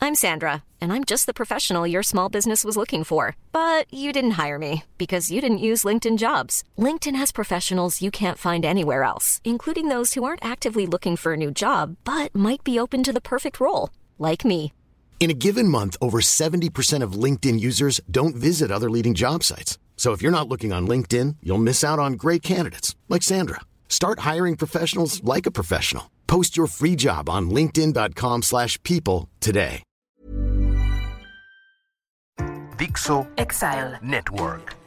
I'm Sandra, and I'm just the professional your small business was looking for. But you didn't hire me because you didn't use LinkedIn Jobs. LinkedIn has professionals you can't find anywhere else, including those who aren't actively looking for a new job, but might be open to the perfect role, like me. In a given month, over 70% of LinkedIn users don't visit other leading job sites. So if you're not looking on LinkedIn, you'll miss out on great candidates like Sandra. Start hiring professionals like a professional. Post your free job on linkedin.com/people today. Dixo Exile Network.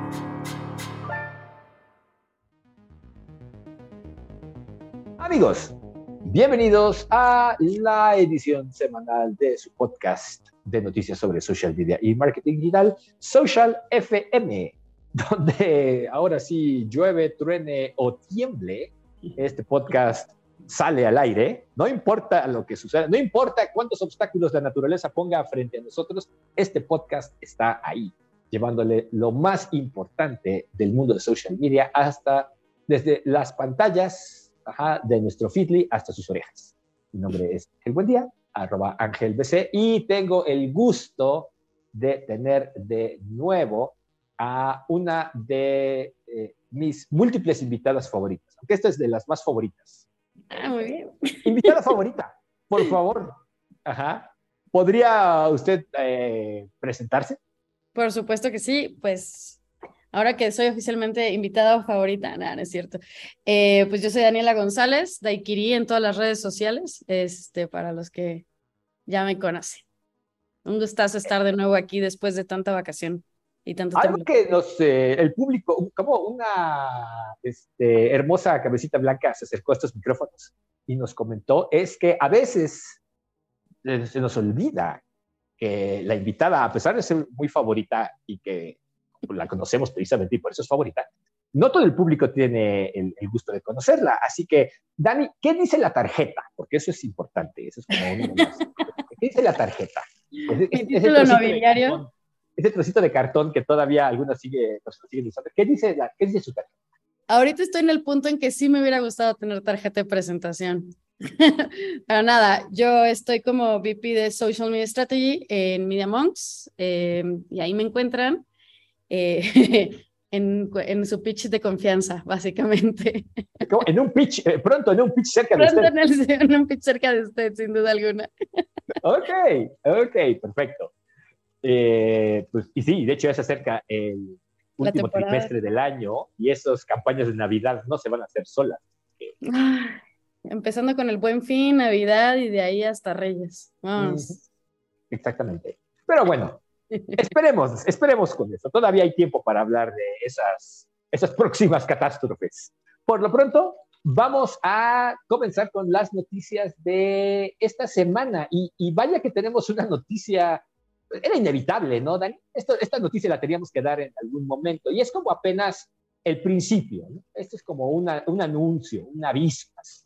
Amigos, bienvenidos a la edición semanal de su podcast de noticias sobre social media y marketing digital, Social FM, donde ahora sí llueve, truene o tiemble, este podcast sale al aire. No importa lo que suceda, no importa cuántos obstáculos la naturaleza ponga frente a nosotros, este podcast está ahí, llevándole lo más importante del mundo de social media hasta desde las pantallas de nuestro Feedly hasta sus orejas. Mi nombre es El Buen Día, @AngelBC, y tengo el gusto de tener de nuevo a una de mis múltiples invitadas favoritas, aunque esta es de las más favoritas. Muy bien. Invitada favorita, por favor. ¿Podría usted presentarse? Por supuesto que sí, pues ahora que soy oficialmente invitada favorita, no es cierto. Pues yo soy Daniela González, Daiquiri en todas las redes sociales, para los que ya me conocen. Un gustazo estar de nuevo aquí después de tanta vacación y tanto Algo tiempo. que el público, como una hermosa cabecita blanca se acercó a estos micrófonos y nos comentó, es que a veces se nos olvida que la invitada, a pesar de ser muy favorita y que la conocemos precisamente y por eso es favorita, no todo el público tiene el gusto de conocerla. Así que, Dani, ¿qué dice la tarjeta? Porque eso es importante. Eso es como una de las... ¿Qué dice la tarjeta? Mi título nobiliario. Ese trocito de cartón que todavía algunas siguen usando. ¿Qué dice su tarjeta? Ahorita estoy en el punto en que sí me hubiera gustado tener tarjeta de presentación. Pero nada, yo estoy como VP de Social Media Strategy en Media Monks, y ahí me encuentran en su pitch de confianza, básicamente. En un pitch, pronto en un pitch cerca de usted. En un pitch cerca de usted, sin duda alguna. Ok, perfecto. Pues, y sí, de hecho ya se acerca el último trimestre del año y esas campañas de Navidad no se van a hacer solas. Empezando con el Buen Fin, Navidad y de ahí hasta Reyes. Vamos. Exactamente. Pero bueno, esperemos con eso. Todavía hay tiempo para hablar de esas próximas catástrofes. Por lo pronto, vamos a comenzar con las noticias de esta semana. Y vaya que tenemos una noticia, era inevitable, ¿no, Dani? Esta noticia la teníamos que dar en algún momento. Y es como apenas el principio, ¿no? Esto es como un anuncio, un aviso.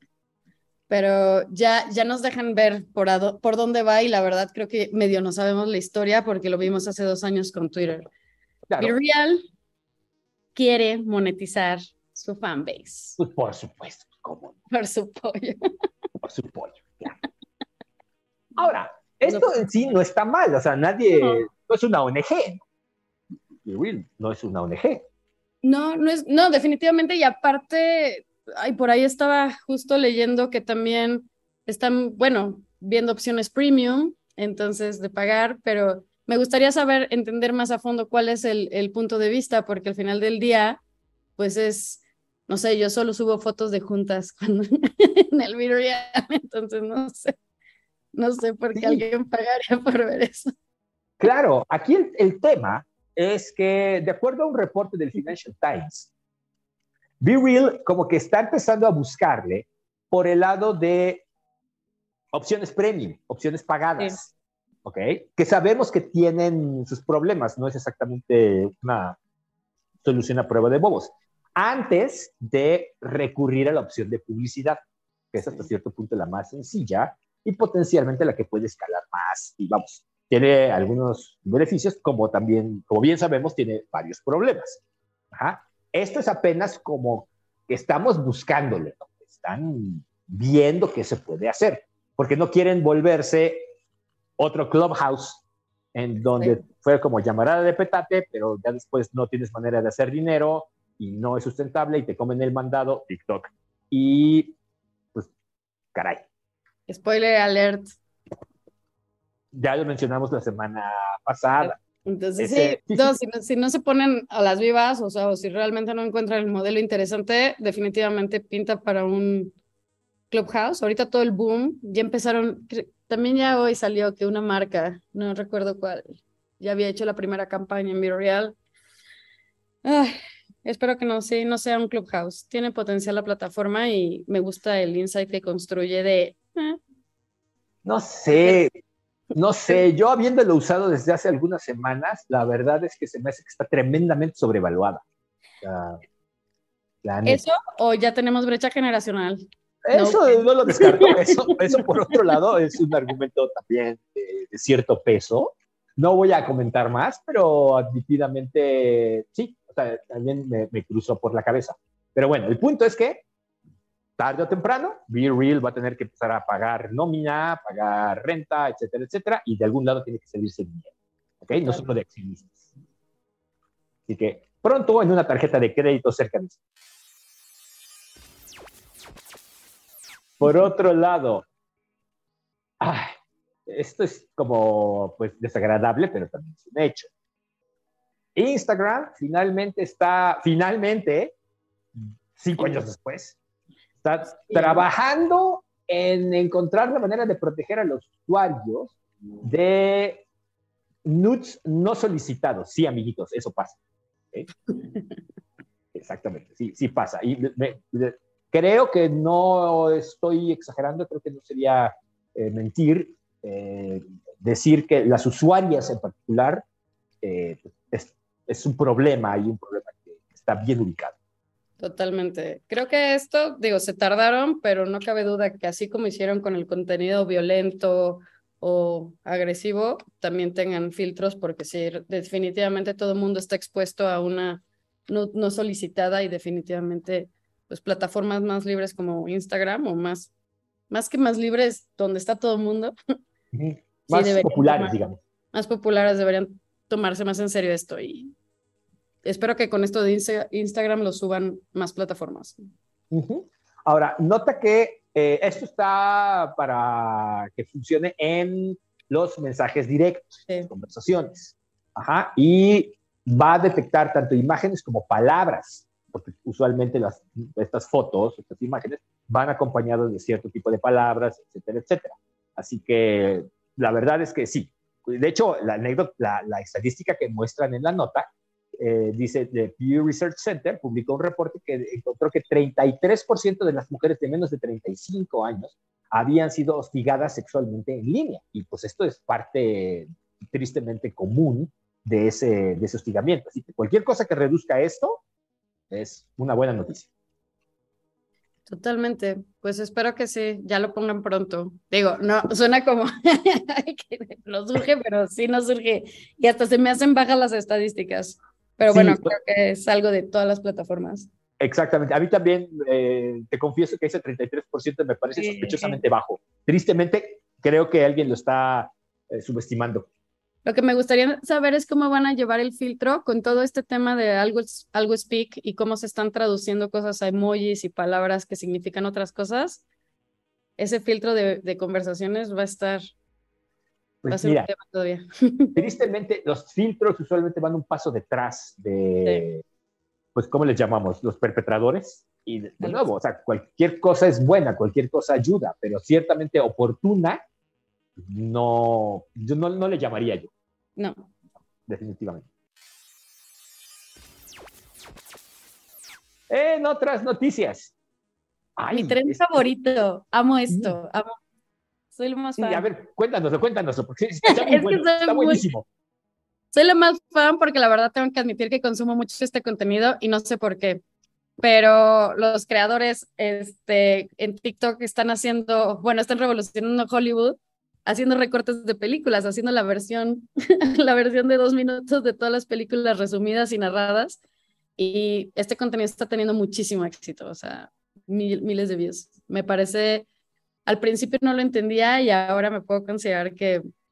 Pero ya nos dejan ver por dónde va y la verdad creo que medio no sabemos la historia porque lo vimos hace 2 años con Twitter. Claro. BeReal quiere monetizar su fanbase. Pues por supuesto, ¿cómo? Por su pollo. Por su pollo, claro. Ahora, esto en sí no está mal, o sea, no es una ONG. BeReal no es una ONG. No, definitivamente, y aparte... por ahí estaba justo leyendo que también están, viendo opciones premium, entonces de pagar, pero me gustaría entender más a fondo cuál es el punto de vista, porque al final del día, pues no sé, yo solo subo fotos de juntas en el BeReal, entonces no sé por qué alguien pagaría por ver eso. Claro, aquí el tema es que, de acuerdo a un reporte del Financial Times, BeReal como que está empezando a buscarle por el lado de opciones premium, opciones pagadas, ¿ok? Que sabemos que tienen sus problemas, no es exactamente una solución a prueba de bobos. Antes de recurrir a la opción de publicidad, que es hasta cierto punto la más sencilla y potencialmente la que puede escalar más. Y vamos, tiene algunos beneficios, como bien sabemos, tiene varios problemas. Esto es apenas como que estamos buscándole, ¿no? Están viendo qué se puede hacer, porque no quieren volverse otro Clubhouse, en donde fue como llamarada de petate, pero ya después no tienes manera de hacer dinero y no es sustentable y te comen el mandado TikTok. Y pues, caray. Spoiler alert. Ya lo mencionamos la semana pasada. Entonces, si no se ponen a las vivas, o sea, o si realmente no encuentran el modelo interesante, definitivamente pinta para un Clubhouse. Ahorita todo el boom, ya empezaron, también ya hoy salió que una marca, no recuerdo cuál, ya había hecho la primera campaña en Real. Espero que no sea un Clubhouse. Tiene potencial la plataforma y me gusta el insight que construye de... No sé, yo habiéndolo usado desde hace algunas semanas, la verdad es que se me hace que está tremendamente sobrevaluada. ¿Eso o ya tenemos brecha generacional? Eso no lo descarto. Eso por otro lado es un argumento también de cierto peso. No voy a comentar más, pero admitidamente sí, o sea, también me cruzó por la cabeza. Pero bueno, el punto es que tarde o temprano, BeReal va a tener que empezar a pagar nómina, pagar renta, etcétera, etcétera, y de algún lado tiene que salirse dinero, ¿ok? Claro. No solo de accionistas. Así que pronto en una tarjeta de crédito cerca de eso. Por otro lado, esto es como pues desagradable, pero también es un hecho. Instagram finalmente, 5 años después, está trabajando en encontrar la manera de proteger a los usuarios de nudes no solicitados. Sí, amiguitos, eso pasa. ¿Okay? Exactamente, sí pasa. Y creo que no estoy exagerando, creo que no sería mentir decir que las usuarias en particular es un problema y un problema que está bien ubicado. Totalmente. Creo que esto, se tardaron, pero no cabe duda que así como hicieron con el contenido violento o agresivo, también tengan filtros, porque sí, definitivamente todo el mundo está expuesto a una no solicitada y definitivamente pues plataformas más libres como Instagram o más que más libres donde está todo el mundo. Más populares, digamos. Más populares deberían tomarse más en serio esto y espero que con esto de Instagram lo suban más plataformas. Ahora, nota que esto está para que funcione en los mensajes directos, conversaciones. Y va a detectar tanto imágenes como palabras, porque usualmente estas fotos, estas imágenes, van acompañadas de cierto tipo de palabras, etcétera, etcétera. Así que la verdad es que sí. De hecho, la estadística que muestran en la nota dice, the Pew Research Center publicó un reporte que encontró que 33% de las mujeres de menos de 35 años habían sido hostigadas sexualmente en línea. Y pues esto es parte tristemente común de ese hostigamiento. Así que cualquier cosa que reduzca esto es una buena noticia. Totalmente. Pues espero que sí, ya lo pongan pronto. Digo, no, suena como que no surge, pero sí no surge. Y hasta se me hacen bajas las estadísticas. Pero sí, bueno, creo que es algo de todas las plataformas. Exactamente. A mí también te confieso que ese 33% me parece sospechosamente bajo. Tristemente, creo que alguien lo está subestimando. Lo que me gustaría saber es cómo van a llevar el filtro con todo este tema de algo speak y cómo se están traduciendo cosas a emojis y palabras que significan otras cosas. Ese filtro de conversaciones va a estar... Pues va a ser mira, un tema todavía. Tristemente, los filtros usualmente van un paso detrás de, pues, ¿cómo les llamamos? Los perpetradores. Y de nuevo, o sea, cualquier cosa es buena, cualquier cosa ayuda, pero ciertamente oportuna, no le llamaría yo. No. Definitivamente. En otras noticias. Mi tren favorito. Amo esto. Amo. Soy lo más fan. Sí, a ver, cuéntanoslo, porque está muy bueno, está buenísimo. Soy la más fan porque la verdad tengo que admitir que consumo mucho este contenido y no sé por qué. Pero los creadores en TikTok están revolucionando Hollywood, haciendo recortes de películas, haciendo la versión de 2 minutos de todas las películas resumidas y narradas. Y este contenido está teniendo muchísimo éxito, o sea, miles de views. Me parece, al principio no lo entendía y ahora me puedo considerar que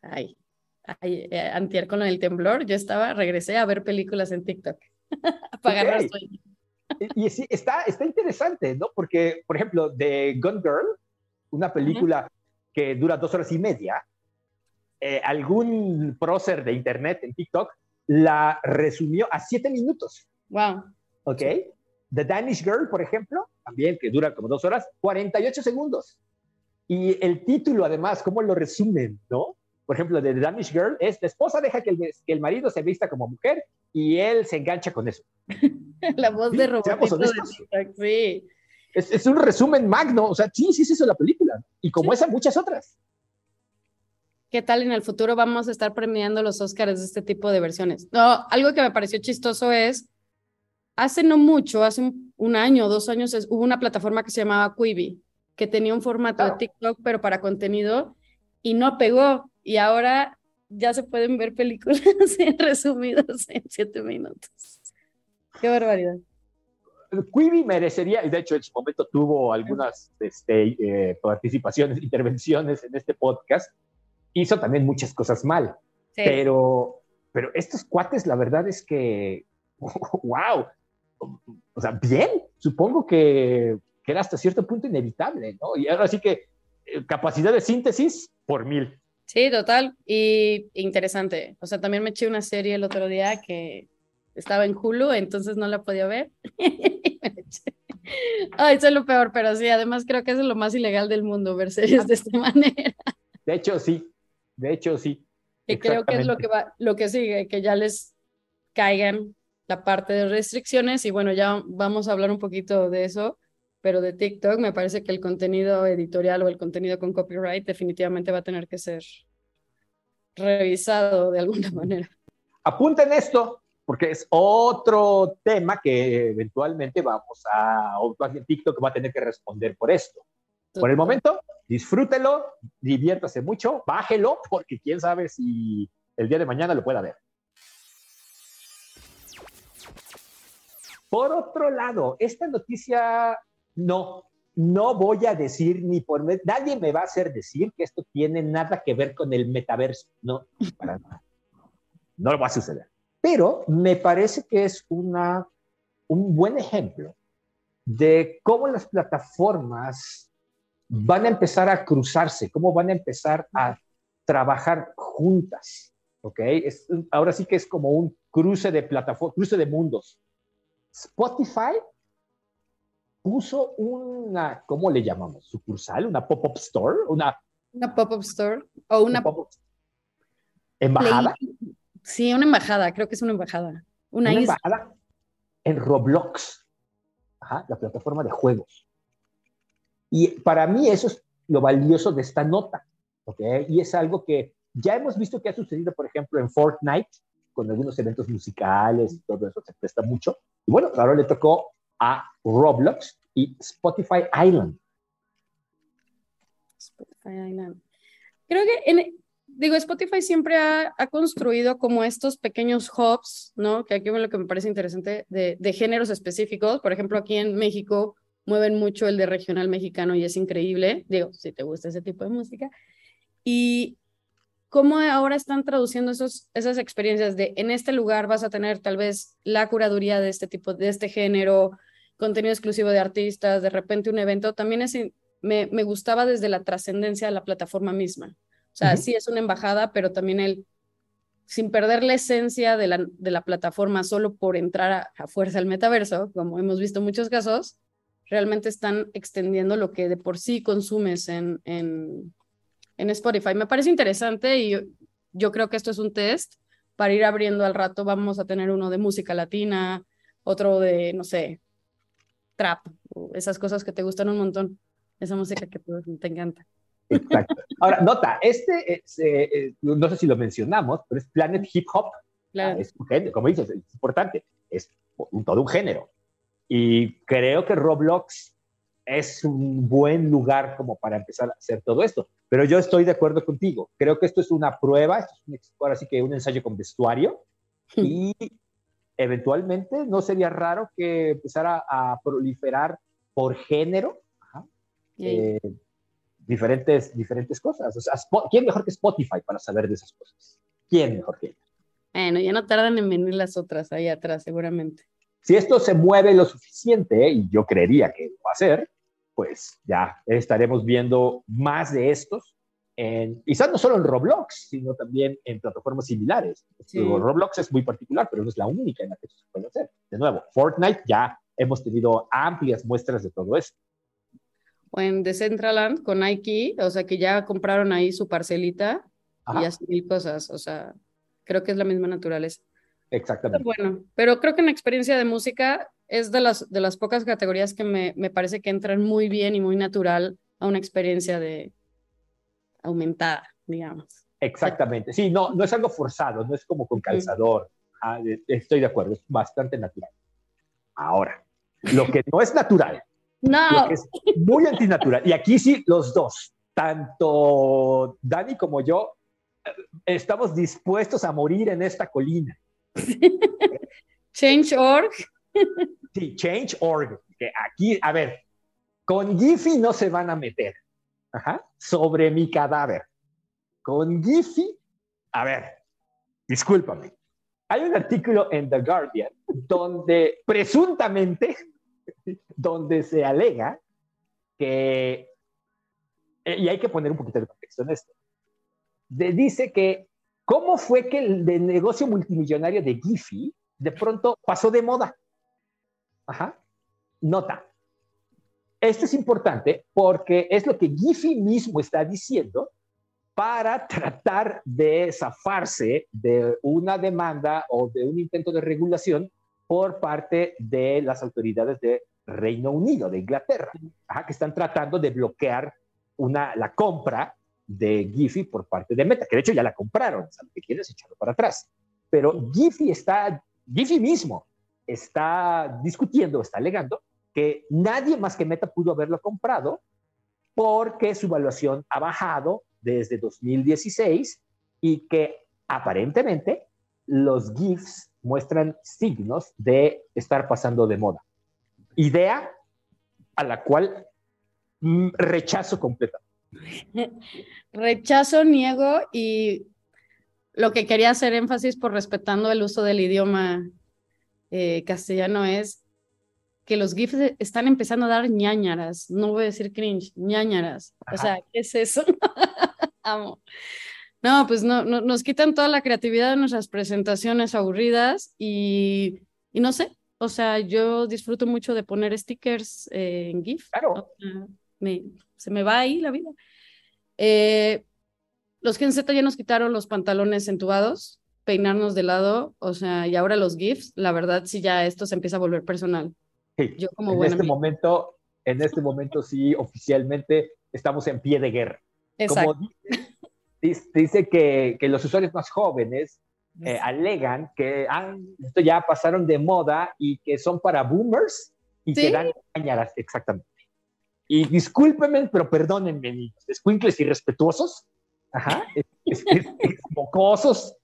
Antier con lo del temblor, regresé a ver películas en TikTok para agarrar sueño. Y sí, está interesante, ¿no? Porque, por ejemplo, The Gone Girl, una película que dura 2 horas y media, algún prócer de internet en TikTok la resumió a 7 minutos. Wow. ¿Ok? Sí. The Danish Girl, por ejemplo, también que dura como 2 horas, 48 segundos. Y el título, además, ¿cómo lo resumen, no? Por ejemplo, de The Danish Girl es: la esposa deja que el marido se vista como mujer y él se engancha con eso. La voz ¿Sí? de robotito de TikTok, sí. Es un resumen magno, o sea, sí se hizo la película. Y como esa, muchas otras. ¿Qué tal en el futuro vamos a estar premiando los Oscars de este tipo de versiones? No, algo que me pareció chistoso es, hace no mucho, hace un año o 2 años, hubo una plataforma que se llamaba Quibi, que tenía un formato de TikTok, pero para contenido, y no pegó. Y ahora ya se pueden ver películas resumidas en 7 minutos. Qué barbaridad. Quibi merecería, de hecho en su momento tuvo algunas participaciones, intervenciones en este podcast, hizo también muchas cosas mal, sí. pero estos cuates, la verdad es que, wow, o sea, bien, supongo que era hasta cierto punto inevitable, ¿no? Y ahora sí que capacidad de síntesis por 1000. Sí, total, y interesante. O sea, también me eché una serie el otro día que estaba en Hulu, entonces no la podía ver. Ay, eso es lo peor, pero sí, además creo que es lo más ilegal del mundo, ver series de esta manera. De hecho, sí. Que creo que es lo que sigue, que ya les caigan la parte de restricciones, y bueno, ya vamos a hablar un poquito de eso, pero de TikTok me parece que el contenido editorial o el contenido con copyright definitivamente va a tener que ser revisado de alguna manera. Apunten esto, porque es otro tema que eventualmente o TikTok va a tener que responder por esto. Por el momento, disfrútelo, diviértase mucho, bájelo, porque quién sabe si el día de mañana lo pueda ver. Por otro lado, esta noticia no voy a decir nadie me va a hacer decir que esto tiene nada que ver con el metaverso. No, para nada. No lo va a suceder. Pero me parece que es un buen ejemplo de cómo las plataformas van a empezar a cruzarse, cómo van a empezar a trabajar juntas, ¿ok? Ahora sí que es como un cruce de plataformas, cruce de mundos. Spotify puso una, ¿cómo le llamamos? ¿Sucursal? ¿Una pop-up store? ¿Una pop-up store? ¿O una embajada? Sí, una embajada, creo que es una embajada. Una embajada en Roblox, la plataforma de juegos. Y para mí eso es lo valioso de esta nota, ¿ok? Y es algo que ya hemos visto que ha sucedido, por ejemplo, en Fortnite, con algunos eventos musicales y todo eso se presta mucho. Y bueno, ahora le tocó a Roblox y Spotify Island. Spotify Island. Creo que, Spotify siempre ha construido como estos pequeños hubs, ¿no? Que aquí es lo que me parece interesante, de géneros específicos. Por ejemplo, aquí en México mueven mucho el de regional mexicano y es increíble. Si te gusta ese tipo de música. Y cómo ahora están traduciendo esas experiencias de en este lugar vas a tener tal vez la curaduría de este tipo, de este género, contenido exclusivo de artistas, de repente un evento. También me gustaba desde la trascendencia de la plataforma misma. O sea, sí es una embajada, pero también sin perder la esencia de la plataforma solo por entrar a fuerza al metaverso, como hemos visto en muchos casos, realmente están extendiendo lo que de por sí consumes en Spotify. Me parece interesante y yo creo que esto es un test para ir abriendo al rato. Vamos a tener uno de música latina, otro de, no sé, trap, esas cosas que te gustan un montón, esa música que te encanta. Exacto. Ahora, nota, no sé si lo mencionamos, pero es Planet Hip Hop. Claro. Es un género, como dices, es importante, es todo un género. Y creo que Roblox es un buen lugar como para empezar a hacer todo esto. Pero yo estoy de acuerdo contigo. Creo que esto es una prueba, ahora sí que un ensayo con vestuario, y eventualmente no sería raro que empezara a proliferar por género. diferentes cosas. O sea, ¿quién mejor que Spotify para saber de esas cosas? ¿Quién mejor que ella? Bueno, ya no tardan en venir las otras ahí atrás, seguramente. Si esto se mueve lo suficiente, y yo creería que lo va a hacer, pues ya estaremos viendo más de estos, quizás no solo en Roblox, sino también en plataformas similares. Sí. Roblox es muy particular, pero no es la única en la que esto se puede hacer. De nuevo, Fortnite ya hemos tenido amplias muestras de todo esto. O en Decentraland con Nike, o sea, que ya compraron ahí su parcelita. Ajá. Y hacen 1000 cosas, o sea, creo que es la misma naturaleza. Exactamente. Bueno, pero creo que una experiencia de música es de las pocas categorías que me parece que entran muy bien y muy natural a una experiencia de aumentada, digamos. Exactamente. Sí, no es algo forzado, no es como con calzador. Estoy de acuerdo, es bastante natural. Ahora, lo que no es natural, lo que es muy antinatural, y aquí sí los dos, tanto Dani como yo, estamos dispuestos a morir en esta colina. Change.org. Sí, Change.org. Que aquí, a ver, con Giphy no se van a meter. Ajá, sobre mi cadáver. Con Giphy, a ver, discúlpame. Hay un artículo en The Guardian donde presuntamente, donde se alega que, y hay que poner un poquito de contexto en esto, dice que cómo fue que el de negocio multimillonario de Giphy de pronto pasó de moda. Ajá. Nota. Esto es importante porque es lo que Giphy mismo está diciendo para tratar de zafarse de una demanda o de un intento de regulación por parte de las autoridades de Reino Unido, de Inglaterra, que están tratando de bloquear la compra de Giphy por parte de Meta, que de hecho ya la compraron, ¿sabes? Que quieres echarlo para atrás. Pero Giphy mismo está discutiendo, está alegando que nadie más que Meta pudo haberlo comprado porque su valuación ha bajado desde 2016 y que aparentemente los GIFs muestran signos de estar pasando de moda. Idea a la cual rechazo completamente. Rechazo, niego, y lo que quería hacer énfasis por respetando el uso del idioma castellano es que los GIFs están empezando a dar ñáñaras, no voy a decir cringe, ñáñaras. Ajá. O sea, ¿qué es eso? Amo. No, pues no, nos quitan toda la creatividad de nuestras presentaciones aburridas y no sé, o sea, yo disfruto mucho de poner stickers en GIF. Claro. O sea, se me va ahí la vida. Los Gen Z ya nos quitaron los pantalones entubados, peinarnos de lado, o sea, y ahora los GIFs, la verdad sí ya esto se empieza a volver personal. Sí, yo como en este momento sí, oficialmente estamos en pie de guerra. Exacto. Como dice que los usuarios más jóvenes alegan que esto ya pasaron de moda y que son para boomers y que dan ñañaras, exactamente. Y discúlpenme, pero perdónenme, niños, escuincles irrespetuosos, mocosos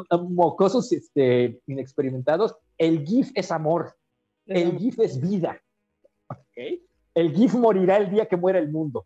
inexperimentados. El GIF es amor. El GIF es vida. ¿Okay? El GIF morirá el día que muera el mundo.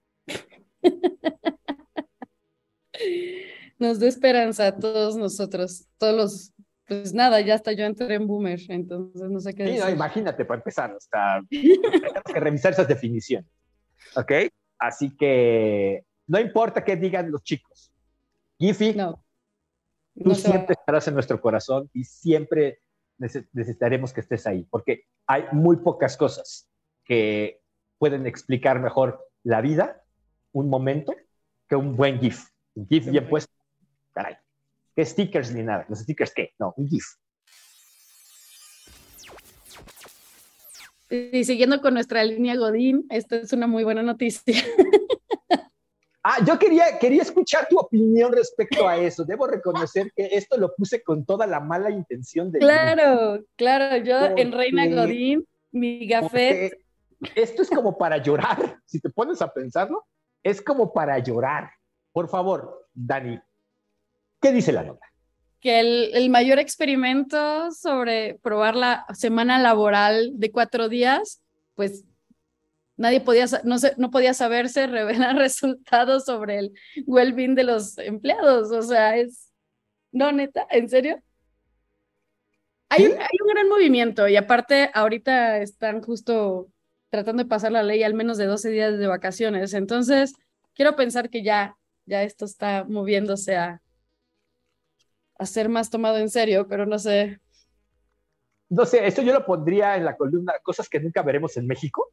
Nos da esperanza a todos nosotros, todos los, pues nada, ya hasta yo entré en boomer, entonces no sé qué decir. No, imagínate, para empezar, tenemos que revisar esas definiciones, ¿ok? Así que no importa qué digan los chicos, Giphy, tú siempre estarás en nuestro corazón y siempre necesitaremos que estés ahí, porque hay muy pocas cosas que pueden explicar mejor la vida, un momento, que un buen GIF. Un GIF bien puesto, caray. ¿Qué stickers ni nada? ¿Los stickers qué? No, un GIF. Y siguiendo con nuestra línea Godín, esta es una muy buena noticia. Yo quería escuchar tu opinión respecto a eso. Debo reconocer que esto lo puse con toda la mala intención de... Claro, yo en Reina Godín, mi gafet. Esto es como para llorar, si te pones a pensarlo, es como para llorar. Por favor, Dani, ¿qué dice la nota? Que el mayor experimento sobre probar la semana laboral de 4 días, pues no podía saberse revelar resultados sobre el well-being de los empleados. O sea, no, neta, ¿en serio? Hay un gran movimiento y aparte ahorita están justo tratando de pasar la ley al menos de 12 días de vacaciones. Entonces, quiero pensar que ya esto está moviéndose a ser más tomado en serio, pero no sé. No sé, esto yo lo pondría en la columna cosas que nunca veremos en México.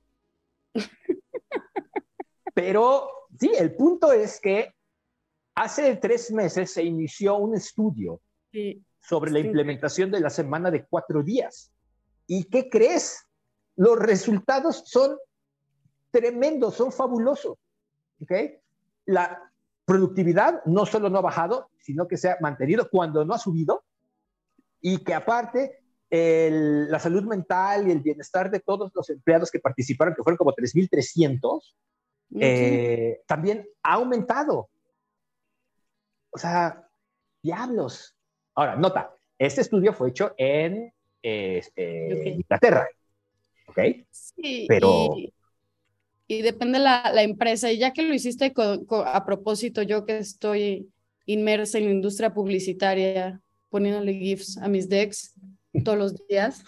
Pero sí, el punto es que hace 3 meses se inició un estudio sobre la implementación de la semana de 4 días. ¿Y qué crees? Los resultados son tremendos, son fabulosos. ¿Okay? La productividad no solo no ha bajado, sino que se ha mantenido cuando no ha subido, y que aparte la salud mental y el bienestar de todos los empleados que participaron, que fueron como 3,300, también ha aumentado. O sea, diablos. Ahora, nota, este estudio fue hecho en Inglaterra, ¿ok? Sí, pero... y depende la empresa. Y ya que lo hiciste a propósito, yo que estoy inmersa en la industria publicitaria, poniéndole GIFs a mis decks todos los días,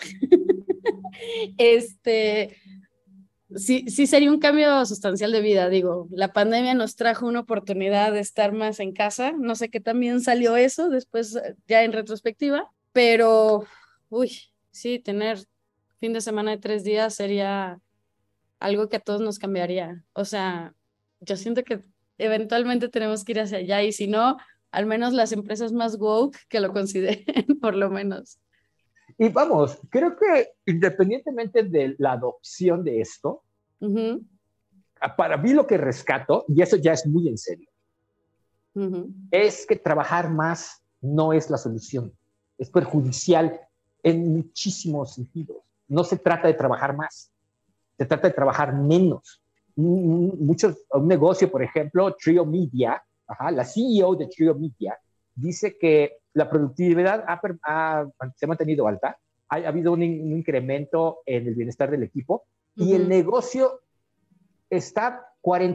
sí sería un cambio sustancial de vida. Digo, la pandemia nos trajo una oportunidad de estar más en casa. No sé qué también salió eso después, ya en retrospectiva, pero, sí, tener fin de semana de 3 días sería algo que a todos nos cambiaría. O sea, yo siento que eventualmente tenemos que ir hacia allá, y si no, al menos las empresas más woke que lo consideren, por lo menos. Y vamos, creo que independientemente de la adopción de esto, para mí lo que rescato, y eso ya es muy en serio, es que trabajar más no es la solución. Es perjudicial en muchísimos sentidos. No se trata de trabajar más, se trata de trabajar menos. Un negocio, por ejemplo, Trio Media, la CEO de Trio Media, dice que la productividad se ha mantenido alta, ha habido un incremento en el bienestar del equipo, y el negocio está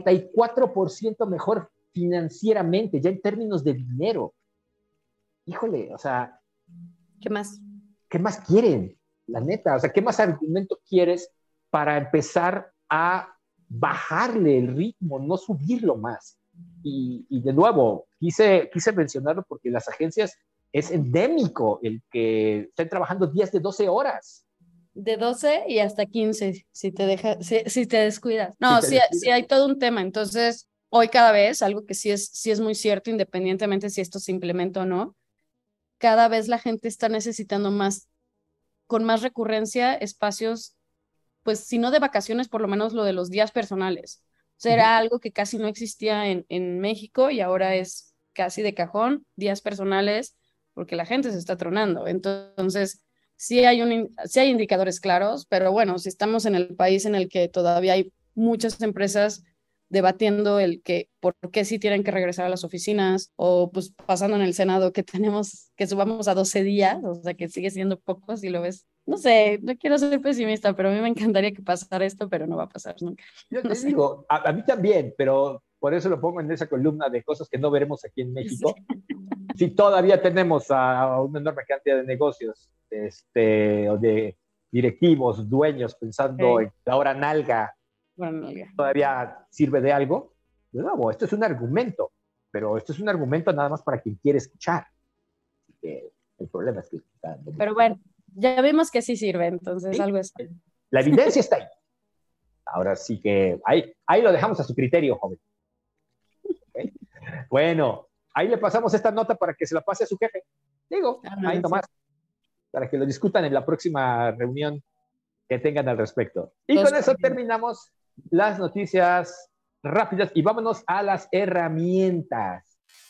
44% mejor financieramente, ya en términos de dinero. Híjole, o sea... ¿Qué más? ¿Qué más quieren? La neta, o sea, ¿qué más argumento quieres para empezar a bajarle el ritmo, no subirlo más? Y de nuevo, quise mencionarlo porque las agencias es endémico el que estén trabajando días de 12 horas. De 12 y hasta 15, si te descuidas. No, sí hay todo un tema. Entonces, hoy cada vez, algo que sí es muy cierto, independientemente si esto se implementa o no, cada vez la gente está necesitando más, con más recurrencia, espacios, pues si no de vacaciones, por lo menos lo de los días personales. O sea, era algo que casi no existía en México, y ahora es casi de cajón, días personales, porque la gente se está tronando. Entonces, sí hay indicadores claros, pero bueno, si estamos en el país en el que todavía hay muchas empresas debatiendo el que por qué sí tienen que regresar a las oficinas, o pues pasando en el Senado que tenemos que subamos a 12 días, o sea que sigue siendo poco si lo ves. No sé, no quiero ser pesimista, pero a mí me encantaría que pasara esto, pero no va a pasar nunca. Yo te digo, a mí también, pero por eso lo pongo en esa columna de cosas que no veremos aquí en México. Si todavía tenemos a una enorme cantidad de negocios o de directivos, dueños, pensando en la hora nalga, todavía sirve de algo. De nuevo, esto es un argumento, pero esto es un argumento nada más para quien quiere escuchar. El problema es que... Pero bueno, ya vemos que sí sirve, entonces ¿sí? Algo es... La evidencia está ahí. Ahora sí que ahí lo dejamos a su criterio, joven. ¿Okay? Bueno, ahí le pasamos esta nota para que se la pase a su jefe. Digo, ahí nomás, para que lo discutan en la próxima reunión que tengan al respecto. Y con eso terminamos las noticias rápidas y vámonos a las herramientas.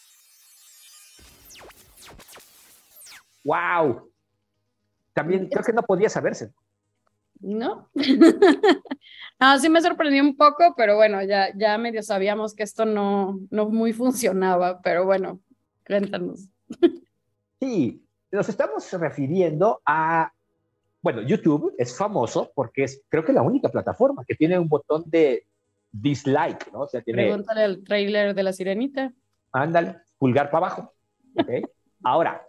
¡Wow! También creo que no podía saberse. ¿No? No, sí me sorprendió un poco, pero bueno, ya medio sabíamos que esto no muy funcionaba, pero bueno, cuéntanos. Sí, nos estamos refiriendo a bueno, YouTube es famoso porque es, creo que la única plataforma que tiene un botón de dislike, ¿no? O sea, tiene, Pregúntale al tráiler de La Sirenita. ándale, pulgar para abajo. ¿Okay? Ahora,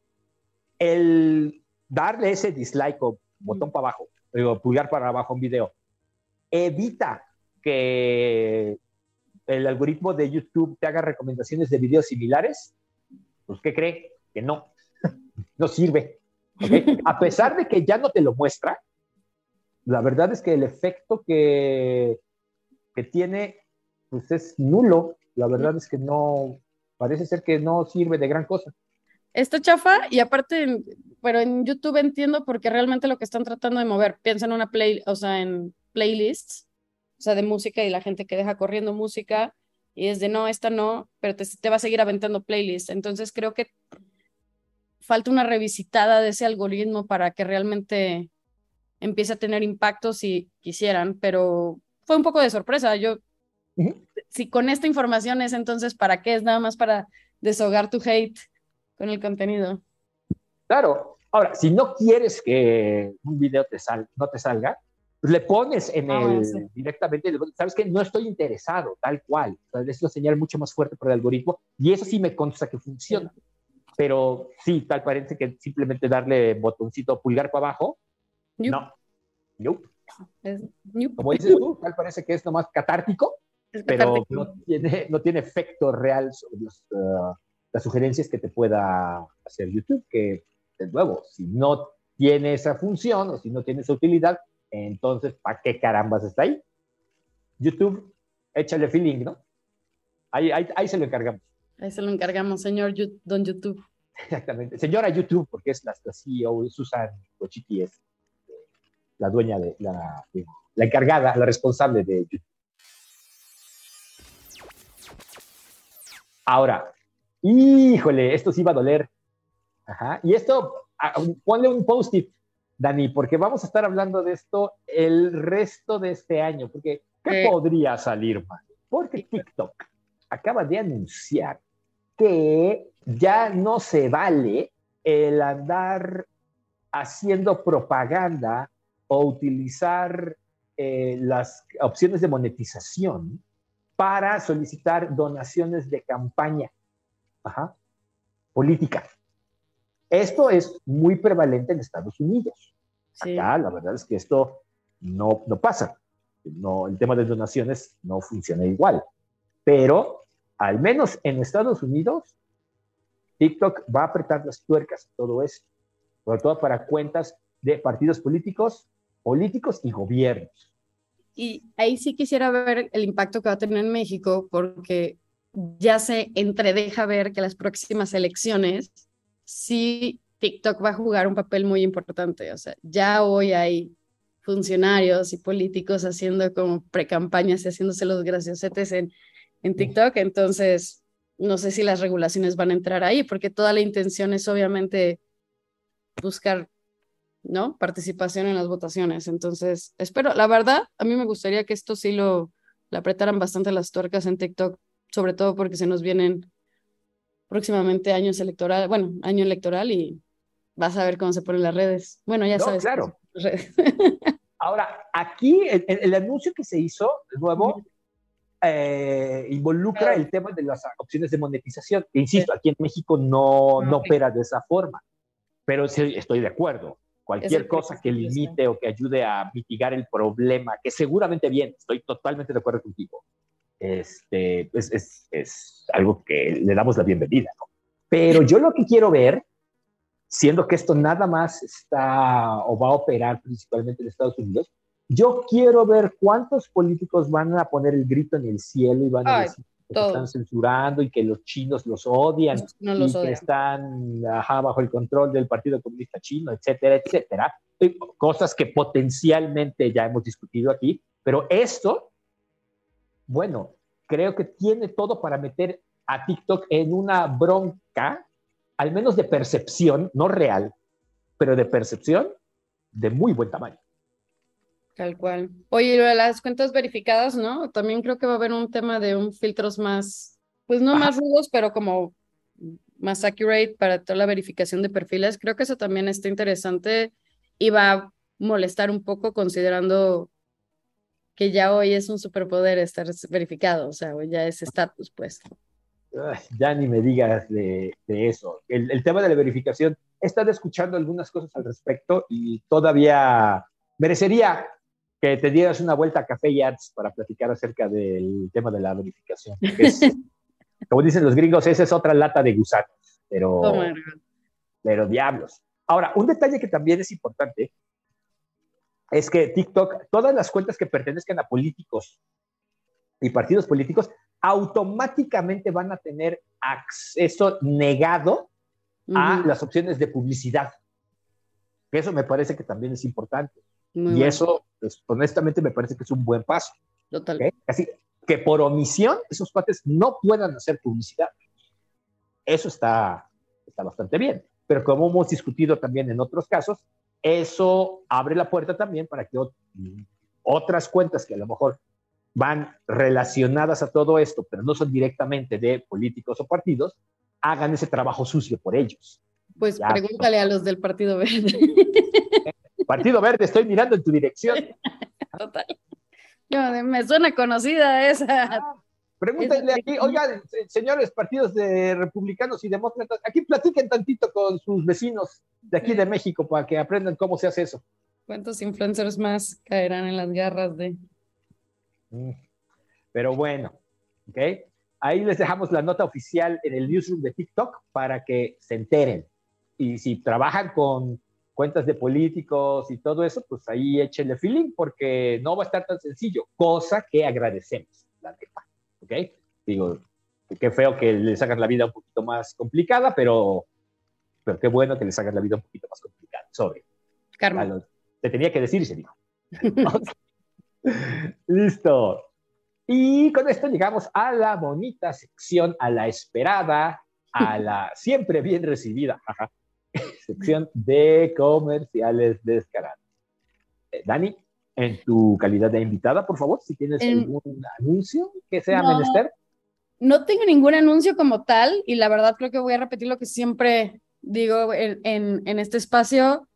el darle ese dislike o botón para abajo, digo, pulgar para abajo a un video, evita que el algoritmo de YouTube te haga recomendaciones de videos similares. Pues, ¿qué cree? Que no, no sirve. ¿Okay? A pesar de que ya no te lo muestra, la verdad es que el efecto que tiene, pues es nulo. La verdad es que no, parece ser que no sirve de gran cosa. Está chafa y aparte, pero en YouTube entiendo porque realmente lo que están tratando de mover, piensa en una o sea, en playlists, o sea, de música y la gente que deja corriendo música y es de no, esta no, pero te va a seguir aventando playlists. Entonces creo que falta una revisitada de ese algoritmo para que realmente empiece a tener impacto si quisieran, pero fue un poco de sorpresa. Yo, si con esta información es entonces, ¿para qué? Es nada más para deshogar tu hate con el contenido. Claro. Ahora, si no quieres que un video no te salga, pues le pones en Sí. directamente, sabes que no estoy interesado, tal cual. O sea, es una señal mucho más fuerte para el algoritmo y eso sí me consta que funciona. Sí. Pero sí, tal parece que simplemente darle botoncito pulgar para abajo, no. Nope. Como dices tú, tal parece que es nomás catártico, pero no tiene efecto real sobre las sugerencias que te pueda hacer YouTube, que de nuevo, si no tiene esa función o si no tiene esa utilidad, entonces, ¿para qué carambas está ahí? YouTube, échale feeling, ¿no? Ahí se lo encargamos. Ahí se lo encargamos, señor Don YouTube. Exactamente. Señora YouTube, porque es la CEO, Susan Wojcicki es la dueña de la encargada, la responsable de YouTube. Ahora, híjole, esto sí va a doler. Ajá. Y esto, ponle un post-it, Dani, porque vamos a estar hablando de esto el resto de este año, porque ¿qué podría salir mal? Porque TikTok acaba de anunciar que ya no se vale el andar haciendo propaganda o utilizar las opciones de monetización para solicitar donaciones de campaña política. Esto es muy prevalente en Estados Unidos. Sí. Acá la verdad es que esto no pasa. No, el tema de donaciones no funciona igual. Pero al menos en Estados Unidos, TikTok va a apretar las tuercas a todo esto, sobre todo para cuentas de partidos políticos y gobiernos. Y ahí sí quisiera ver el impacto que va a tener en México, porque ya se entredeja ver que las próximas elecciones sí TikTok va a jugar un papel muy importante. O sea, ya hoy hay funcionarios y políticos haciendo como precampañas y haciéndose los graciosetes en TikTok. Entonces, no sé si las regulaciones van a entrar ahí, porque toda la intención es obviamente buscar, ¿no?, participación en las votaciones. Entonces, espero, la verdad, a mí me gustaría que esto sí le apretaran bastante las tuercas en TikTok, sobre todo porque se nos vienen próximamente año electoral y vas a ver cómo se ponen las redes. Bueno, ya sabes. Claro. Ahora, aquí el anuncio que se hizo, de nuevo, involucra el tema de las opciones de monetización. Insisto, aquí en México no opera de esa forma, pero sí estoy de acuerdo. Cualquier cosa que limite o que ayude a mitigar el problema, que seguramente viene, estoy totalmente de acuerdo contigo, es algo que le damos la bienvenida, ¿no? Pero yo lo que quiero ver, siendo que esto nada más está o va a operar principalmente en Estados Unidos, yo quiero ver cuántos políticos van a poner el grito en el cielo y van a decir que están censurando y que los chinos los odian que están bajo el control del Partido Comunista Chino, etcétera, etcétera. Cosas que potencialmente ya hemos discutido aquí, pero esto, bueno, creo que tiene todo para meter a TikTok en una bronca, al menos de percepción, no real, pero de percepción de muy buen tamaño. Tal cual. Oye, lo de las cuentas verificadas, ¿no? También creo que va a haber un tema de filtros más, pues no más rudos, pero como más accurate para toda la verificación de perfiles. Creo que eso también está interesante iba a molestar un poco considerando que ya hoy es un superpoder estar verificado, o sea, hoy ya es estatus, pues. Ay, ya ni me digas de eso. El tema de la verificación, he estado escuchando algunas cosas al respecto y todavía merecería que te dieras una vuelta a Café y Arts para platicar acerca del tema de la verificación. Como dicen los gringos, esa es otra lata de gusanos, Oh, pero diablos. Ahora, un detalle que también es importante es que TikTok, todas las cuentas que pertenezcan a políticos y partidos políticos, automáticamente van a tener acceso negado a las opciones de publicidad. Eso me parece que también es importante. Muy y bueno. Eso, pues, honestamente, me parece que es un buen paso. Total. ¿Okay? Así que por omisión, esos cuates no puedan hacer publicidad. Eso está bastante bien. Pero como hemos discutido también en otros casos, eso abre la puerta también para que otras cuentas que a lo mejor van relacionadas a todo esto, pero no son directamente de políticos o partidos, hagan ese trabajo sucio por ellos. Pues ya, pregúntale a los del Partido Verde. Partido Verde, estoy mirando en tu dirección. Total. Me suena conocida esa. Pregúntenle aquí, oigan, señores partidos de republicanos y demócratas, aquí platiquen tantito con sus vecinos de aquí de México para que aprendan cómo se hace eso. ¿Cuántos influencers más caerán en las garras de...? Pero bueno, ¿ok? Ahí les dejamos la nota oficial en el newsroom de TikTok para que se enteren. Y si trabajan con cuentas de políticos y todo eso, pues ahí échenle feeling porque no va a estar tan sencillo, cosa que agradecemos, la neta, ¿ok? Digo, qué feo que les hagan la vida un poquito más complicada, pero qué bueno que les hagan la vida un poquito más complicada. Sorry. Karma. Te tenía que decir y se dijo. Listo. Y con esto llegamos a la bonita sección, a la esperada, a la siempre bien recibida sección de comerciales descarados. Dani, en tu calidad de invitada, por favor, si tienes algún anuncio que sea menester. No tengo ningún anuncio como tal y la verdad creo que voy a repetir lo que siempre digo en este espacio.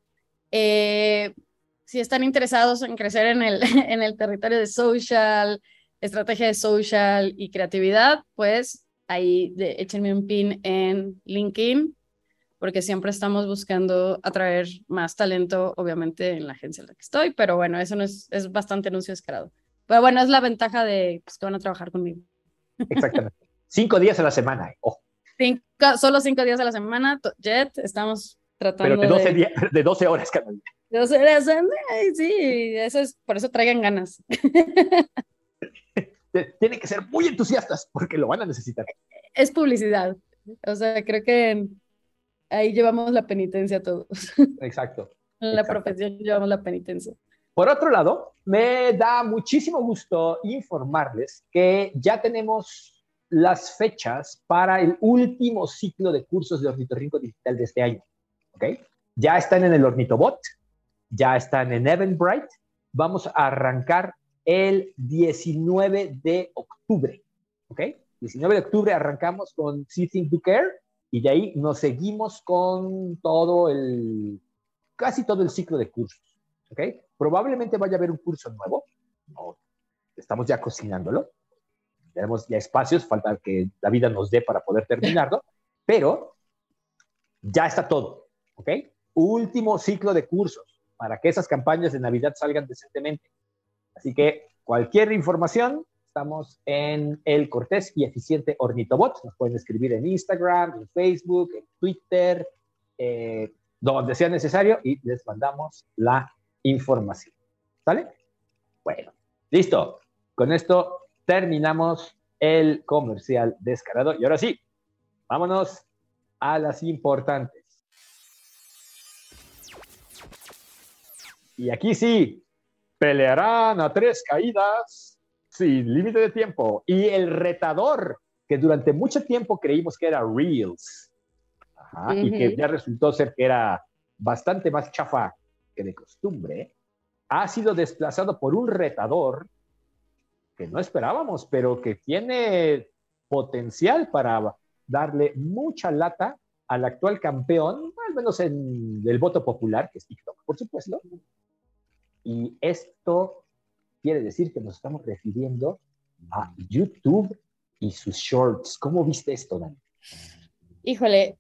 Si están interesados en crecer en el territorio de social, estrategia de social y creatividad, pues ahí échenme un pin en LinkedIn, porque siempre estamos buscando atraer más talento, obviamente en la agencia en la que estoy, pero bueno, eso no es bastante anuncio descarado. Pero bueno, es la ventaja de pues, que van a trabajar conmigo. Exactamente. 5 días a la semana. Solo 5 días a la semana, Jet, estamos tratando pero de 12 horas cada día. 12 horas, sí, por eso traigan ganas. Tienen que ser muy entusiastas porque lo van a necesitar. Es publicidad. O sea, creo que ahí llevamos la penitencia todos. Exacto. En la profesión llevamos la penitencia. Por otro lado, me da muchísimo gusto informarles que ya tenemos las fechas para el último ciclo de cursos de Ornitorrinco Digital de este año. ¿Okay? Ya están en el Ornitobot, ya están en Eventbrite. Vamos a arrancar el 19 de octubre. ¿Ok? 19 de octubre arrancamos con See Think Do Care y de ahí nos seguimos con casi todo el ciclo de cursos. ¿Ok? Probablemente vaya a haber un curso nuevo. Estamos ya cocinándolo. Tenemos ya espacios, falta que la vida nos dé para poder terminarlo, pero ya está todo. ¿Ok? Último ciclo de cursos para que esas campañas de Navidad salgan decentemente. Así que cualquier información, estamos en el cortés y eficiente Ornitobot. Nos pueden escribir en Instagram, en Facebook, en Twitter, donde sea necesario y les mandamos la información. ¿Sale? Bueno, listo. Con esto terminamos el comercial descarado. Y ahora sí, vámonos a las importantes. Y aquí sí, pelearán a 3 caídas sin límite de tiempo. Y el retador, que durante mucho tiempo creímos que era Reels, y que ya resultó ser que era bastante más chafa que de costumbre, ha sido desplazado por un retador que no esperábamos, pero que tiene potencial para darle mucha lata al actual campeón, al menos en el voto popular, que es TikTok, por supuesto. Y esto quiere decir que nos estamos refiriendo a YouTube y sus shorts. ¿Cómo viste esto, Dani? Híjole,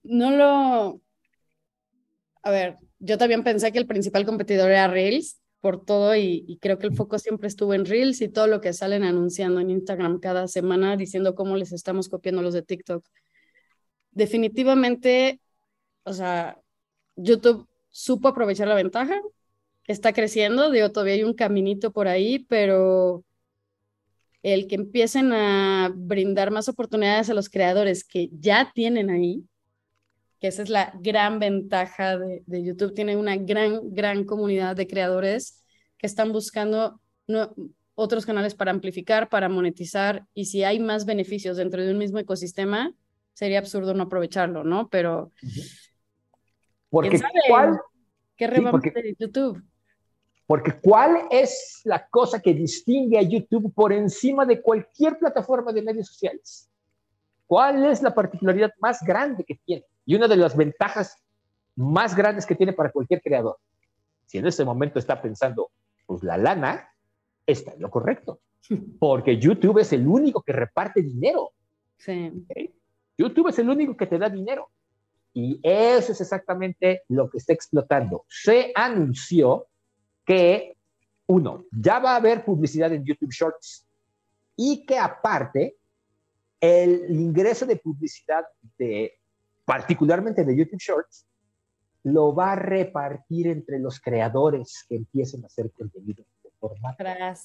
a ver, yo también pensé que el principal competidor era Reels por todo y creo que el foco siempre estuvo en Reels y todo lo que salen anunciando en Instagram cada semana diciendo cómo les estamos copiando los de TikTok. Definitivamente, o sea, YouTube supo aprovechar la ventaja, está creciendo, digo, todavía hay un caminito por ahí, pero el que empiecen a brindar más oportunidades a los creadores que ya tienen ahí, que esa es la gran ventaja de YouTube, tiene una gran comunidad de creadores que están buscando otros canales para amplificar, para monetizar, y si hay más beneficios dentro de un mismo ecosistema, sería absurdo no aprovecharlo, ¿no? Pero, Porque, ¿quién sabe ¿cuál? qué Sí, revamos de YouTube? porque ¿cuál es la cosa que distingue a YouTube por encima de cualquier plataforma de medios sociales? ¿Cuál es la particularidad más grande que tiene? Y una de las ventajas más grandes que tiene para cualquier creador. Si en este momento está pensando, pues la lana, está en lo correcto. Porque YouTube es el único que reparte dinero. Sí. ¿Okay? YouTube es el único que te da dinero. Y eso es exactamente lo que está explotando. Se anunció que, ya va a haber publicidad en YouTube Shorts y que aparte el ingreso de publicidad particularmente de YouTube Shorts lo va a repartir entre los creadores que empiecen a hacer contenido de formato.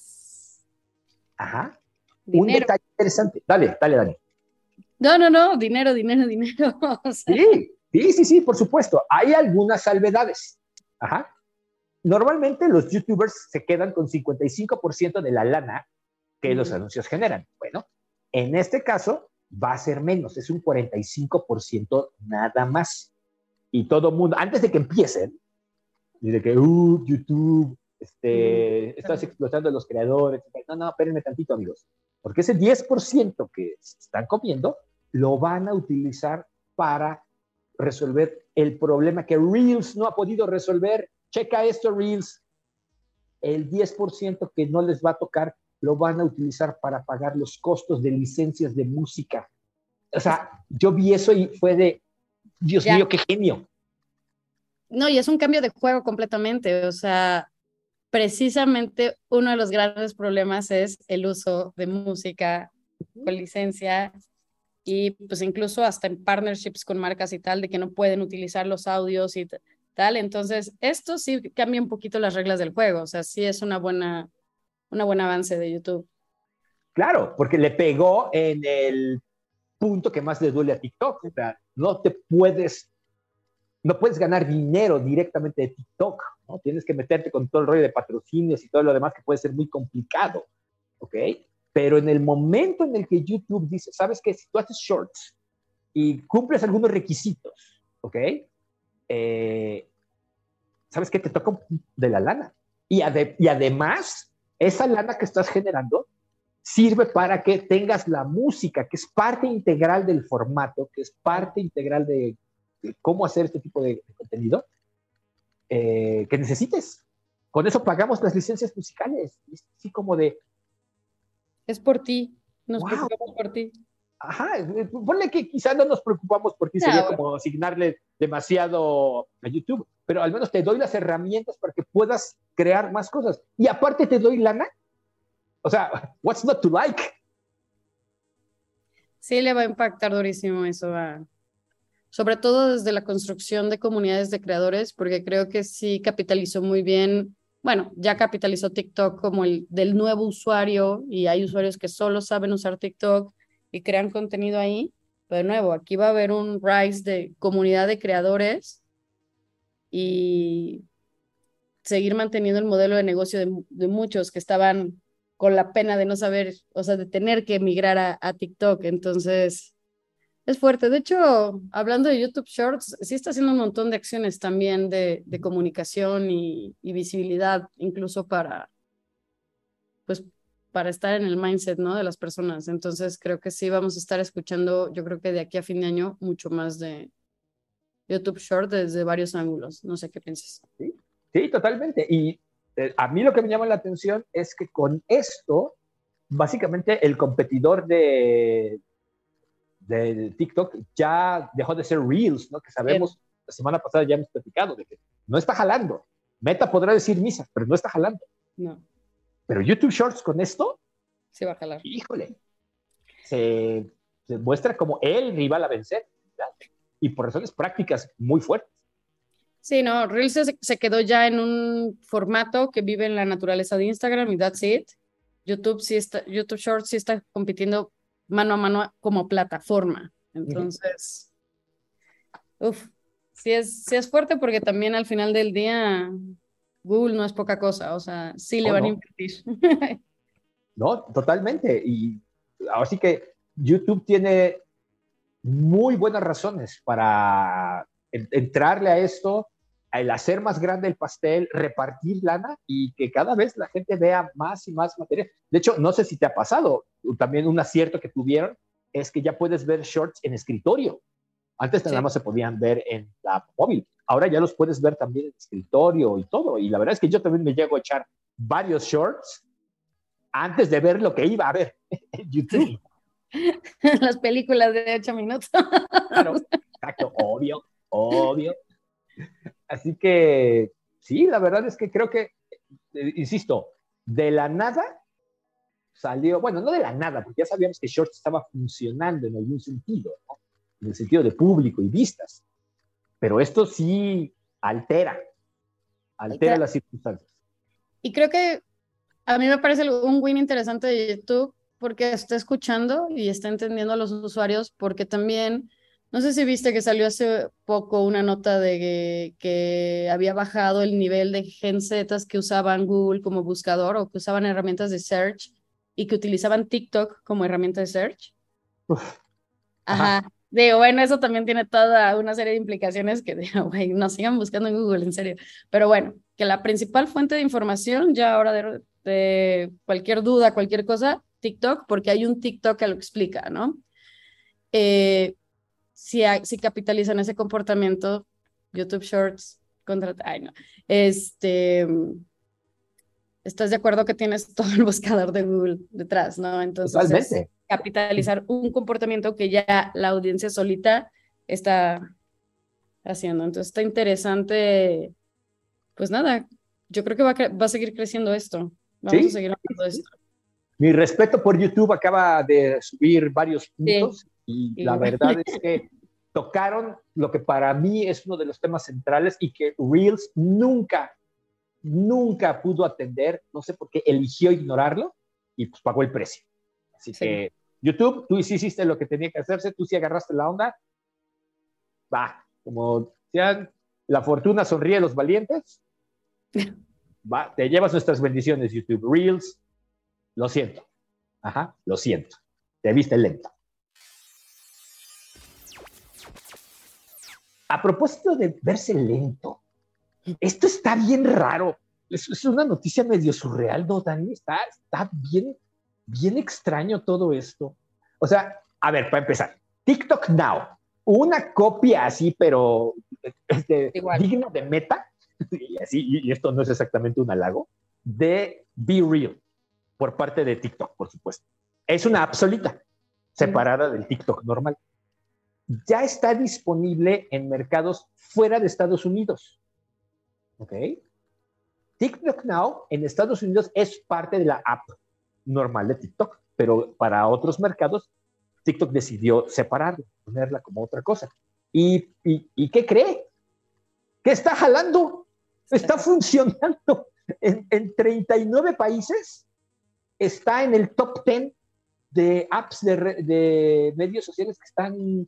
Ajá. Dinero. Un detalle interesante. Dale, Dani. No, dinero. O sea, Sí, por supuesto. Hay algunas salvedades. Ajá. Normalmente los YouTubers se quedan con 55% de la lana que los anuncios generan. Bueno, en este caso va a ser menos, es un 45% nada más. Y todo el mundo, antes de que empiecen, dice que, YouTube, estás explotando a los creadores. No, espérenme tantito, amigos. Porque ese 10% que están comiendo, lo van a utilizar para resolver el problema que Reels no ha podido resolver. Checa esto, Reels. El 10% que no les va a tocar lo van a utilizar para pagar los costos de licencias de música. O sea, yo vi eso y fue de, Dios mío, qué genio. No, y es un cambio de juego completamente. O sea, precisamente uno de los grandes problemas es el uso de música con licencia y pues incluso hasta en partnerships con marcas y tal, de que no pueden utilizar los audios y tal. Entonces, esto sí cambia un poquito las reglas del juego. O sea, sí es un buen avance de YouTube. Claro, porque le pegó en el punto que más le duele a TikTok. O sea, no puedes ganar dinero directamente de TikTok, ¿no? Tienes que meterte con todo el rollo de patrocinios y todo lo demás que puede ser muy complicado, ¿ok? Pero en el momento en el que YouTube dice, ¿sabes qué? Si tú haces shorts y cumples algunos requisitos, ¿ok? ¿Sabes qué? Te toca de la lana. Y además, esa lana que estás generando sirve para que tengas la música, que es parte integral del formato, que es parte integral de cómo hacer este tipo de contenido, que necesites. Con eso pagamos las licencias musicales. Es así como de... Es por ti, nos preocupamos por ti. Ajá, ponle que quizá no nos preocupamos por ti, sería como asignarle demasiado a YouTube, pero al menos te doy las herramientas para que puedas crear más cosas. Y aparte te doy lana. O sea, what's not to like? Sí, le va a impactar durísimo eso sobre todo desde la construcción de comunidades de creadores, porque creo que sí capitalizó muy bien, bueno, ya capitalizó TikTok como el del nuevo usuario y hay usuarios que solo saben usar TikTok y crean contenido ahí, pero de nuevo, aquí va a haber un rise de comunidad de creadores y seguir manteniendo el modelo de negocio de muchos que estaban con la pena de no saber, o sea, de tener que emigrar a TikTok, entonces... Es fuerte. De hecho, hablando de YouTube Shorts, sí está haciendo un montón de acciones también de comunicación y visibilidad, incluso pues, para estar en el mindset, ¿no? De las personas. Entonces, creo que sí vamos a estar escuchando, yo creo que de aquí a fin de año, mucho más de YouTube Short desde varios ángulos. No sé qué piensas. Sí, sí, totalmente. Y a mí lo que me llama la atención es que con esto, básicamente el competidor de TikTok ya dejó de ser Reels, ¿no? Que sabemos, la semana pasada ya hemos platicado de que no está jalando. Meta podrá decir misa, pero no está jalando. No. Pero YouTube Shorts con esto, Sí va a jalar. híjole, se muestra como el rival a vencer, ¿verdad? Y por razones prácticas muy fuertes. Sí, no, Reels se quedó ya en un formato que vive en la naturaleza de Instagram y that's it. YouTube Shorts sí está compitiendo mano a mano como plataforma. Entonces, sí es fuerte porque también al final del día Google no es poca cosa, o sea, sí le van a invertir. No, totalmente. Y ahora sí que YouTube tiene muy buenas razones para entrarle a esto, el hacer más grande el pastel, repartir lana y que cada vez la gente vea más y más material. De hecho, no sé si te ha pasado, también un acierto que tuvieron es que ya puedes ver shorts en escritorio. Antes nada más se podían ver en la móvil. Ahora ya los puedes ver también en escritorio y todo. Y la verdad es que yo también me llego a echar varios shorts antes de ver lo que iba a ver en YouTube. Sí. Las películas de 8 minutos. Claro, exacto, obvio. Así que sí, la verdad es que creo que, insisto, de la nada salió, bueno, no de la nada, porque ya sabíamos que Shorts estaba funcionando en algún sentido, ¿no? En el sentido de público y vistas, pero esto sí altera las circunstancias. Y creo que a mí me parece un win interesante de YouTube porque está escuchando y está entendiendo a los usuarios, porque también, no sé si viste que salió hace poco una nota de que había bajado el nivel de Gen Zetas que usaban Google como buscador o que usaban herramientas de search y que utilizaban TikTok como herramienta de search. Ajá. Digo, bueno, eso también tiene toda una serie de implicaciones que digo, güey, nos sigan buscando en Google, en serio. Pero bueno, que la principal fuente de información ya ahora de cualquier duda, cualquier cosa, TikTok, porque hay un TikTok que lo explica, ¿no? Si capitalizan ese comportamiento, YouTube Shorts ay, no. Estás de acuerdo que tienes todo el buscador de Google detrás, ¿no? Entonces, totalmente. Capitalizar un comportamiento que ya la audiencia solita está haciendo. Entonces, está interesante. Pues nada, yo creo que va a seguir creciendo esto. Vamos a seguir hablando de esto. Mi respeto por YouTube acaba de subir varios puntos y la verdad es que tocaron lo que para mí es uno de los temas centrales y que Reels nunca pudo atender, no sé por qué eligió ignorarlo y pues pagó el precio. Así que YouTube, tú sí hiciste lo que tenía que hacerse, tú sí agarraste la onda, va, como sean, la fortuna sonríe a los valientes, va, te llevas nuestras bendiciones YouTube. Reels, lo siento, lo siento, te viste lento. A propósito de verse lento, esto está bien raro. Es una noticia medio surreal, ¿no, Dani? Está bien extraño todo esto. O sea, a ver, para empezar, TikTok Now, una copia así, pero digna de Meta, y esto no es exactamente un halago, de Be Real, por parte de TikTok, por supuesto. Es una app solita, separada del TikTok normal. Ya está disponible en mercados fuera de Estados Unidos. ¿Ok? TikTok Now en Estados Unidos es parte de la app normal de TikTok, pero para otros mercados TikTok decidió separarla, ponerla como otra cosa. ¿Y qué cree? ¿Qué está jalando? Está funcionando. En 39 países está en el top 10 de apps de medios sociales que están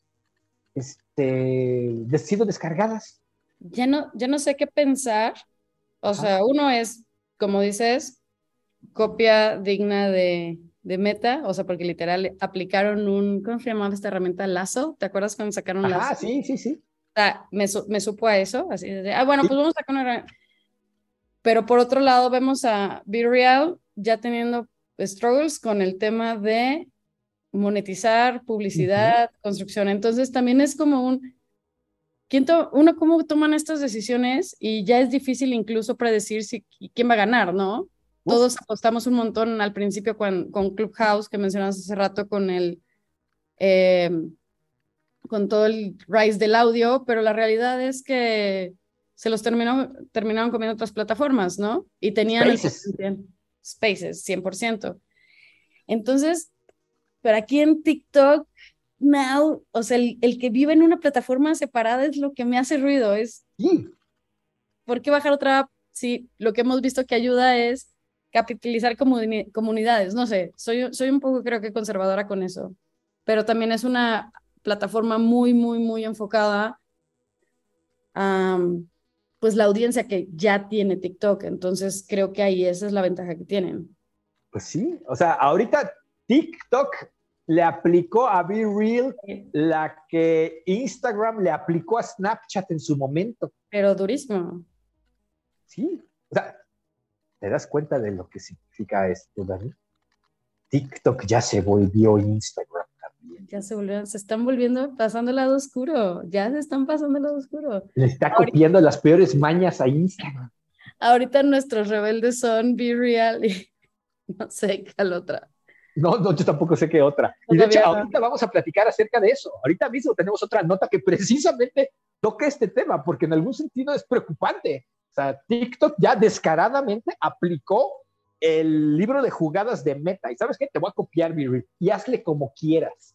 siendo descargadas. Ya no sé qué pensar. O sea, uno es, como dices, copia digna de Meta, o sea, porque literal aplicaron ¿cómo se llamaba esta herramienta? Lazo. ¿Te acuerdas cuando sacaron Lazo? Sí. O sea, me supo a eso, así de, bueno, pues vamos a sacar una herramienta. Pero por otro lado vemos a Be Real ya teniendo struggles con el tema de monetizar, publicidad, construcción. Entonces también es como uno cómo toman estas decisiones y ya es difícil incluso predecir quién va a ganar, ¿no? Todos apostamos un montón al principio con Clubhouse, que mencionas hace rato, con todo el rise del audio, pero la realidad es que se los terminaron comiendo otras plataformas, ¿no? Y tenían Spaces, 100%. Entonces, pero aquí en TikTok, now, o sea, el que vive en una plataforma separada es lo que me hace ruido. Sí. ¿Por qué bajar otra app? Sí, lo que hemos visto que ayuda es capitalizar comunidades. No sé, soy un poco, creo que, conservadora con eso. Pero también es una plataforma muy, muy, muy enfocada a, pues, la audiencia que ya tiene TikTok. Entonces, creo que ahí esa es la ventaja que tienen. Pues sí, o sea, ahorita TikTok le aplicó a Be Real la que Instagram le aplicó a Snapchat en su momento. Pero durísimo. Sí, o sea, ¿te das cuenta de lo que significa esto, Dani? TikTok ya se volvió Instagram también. Ya se están pasando el lado oscuro. Ya se están pasando el lado oscuro. Le está copiando las peores mañas a Instagram. Ahorita nuestros rebeldes son Be Real y no sé qué otra. No, yo tampoco sé qué otra. Y de hecho, ahorita vamos a platicar acerca de eso. Ahorita mismo tenemos otra nota que precisamente toca este tema, porque en algún sentido es preocupante. O sea, TikTok ya descaradamente aplicó el libro de jugadas de Meta. ¿Y sabes qué? Te voy a copiar, Miri, y hazle como quieras.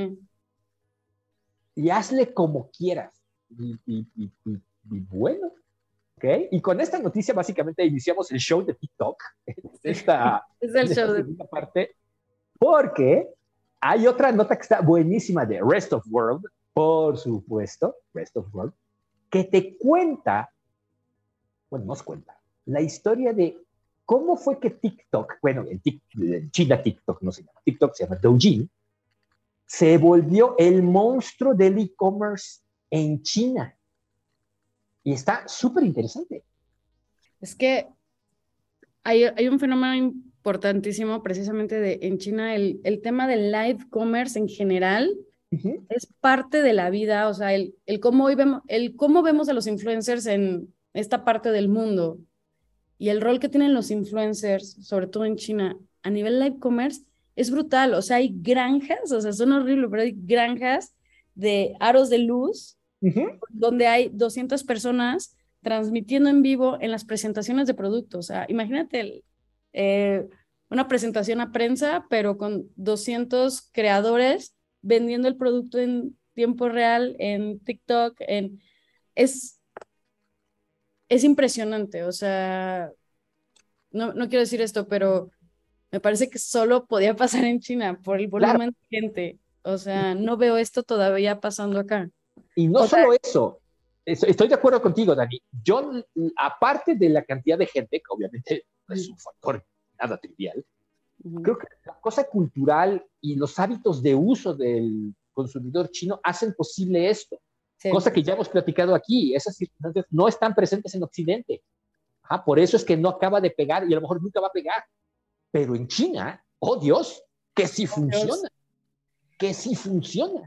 Y hazle como quieras. Y bueno, ¿ok? Y con esta noticia básicamente iniciamos el show de TikTok. Es el show de segunda parte. Porque hay otra nota que está buenísima de Rest of World, por supuesto, Rest of World, que te cuenta, bueno, nos cuenta, la historia de cómo fue que TikTok, bueno, en China TikTok no se llama TikTok, se llama Douyin, se volvió el monstruo del e-commerce en China. Y está súper interesante. Es que hay un fenómeno importantísimo precisamente en China, el tema del live commerce en general es parte de la vida, o sea, el cómo vemos a los influencers en esta parte del mundo y el rol que tienen los influencers, sobre todo en China, a nivel live commerce, es brutal. O sea, hay granjas, o sea, son horribles, pero hay granjas de aros de luz donde hay 200 personas transmitiendo en vivo en las presentaciones de productos. O sea, imagínate una presentación a prensa, pero con 200 creadores vendiendo el producto en tiempo real, en TikTok, es impresionante. O sea, no quiero decir esto, pero me parece que solo podía pasar en China por el volumen de gente. O sea, no veo esto todavía pasando acá. Y no solo eso, estoy de acuerdo contigo, Dani. Yo, aparte de la cantidad de gente, que obviamente es un factor nada trivial, creo que la cosa cultural y los hábitos de uso del consumidor chino hacen posible esto. Sí. Cosa que ya hemos platicado aquí. Esas circunstancias no están presentes en Occidente. Por eso es que no acaba de pegar y a lo mejor nunca va a pegar. Pero en China, oh Dios, que sí funciona. Que sí funciona.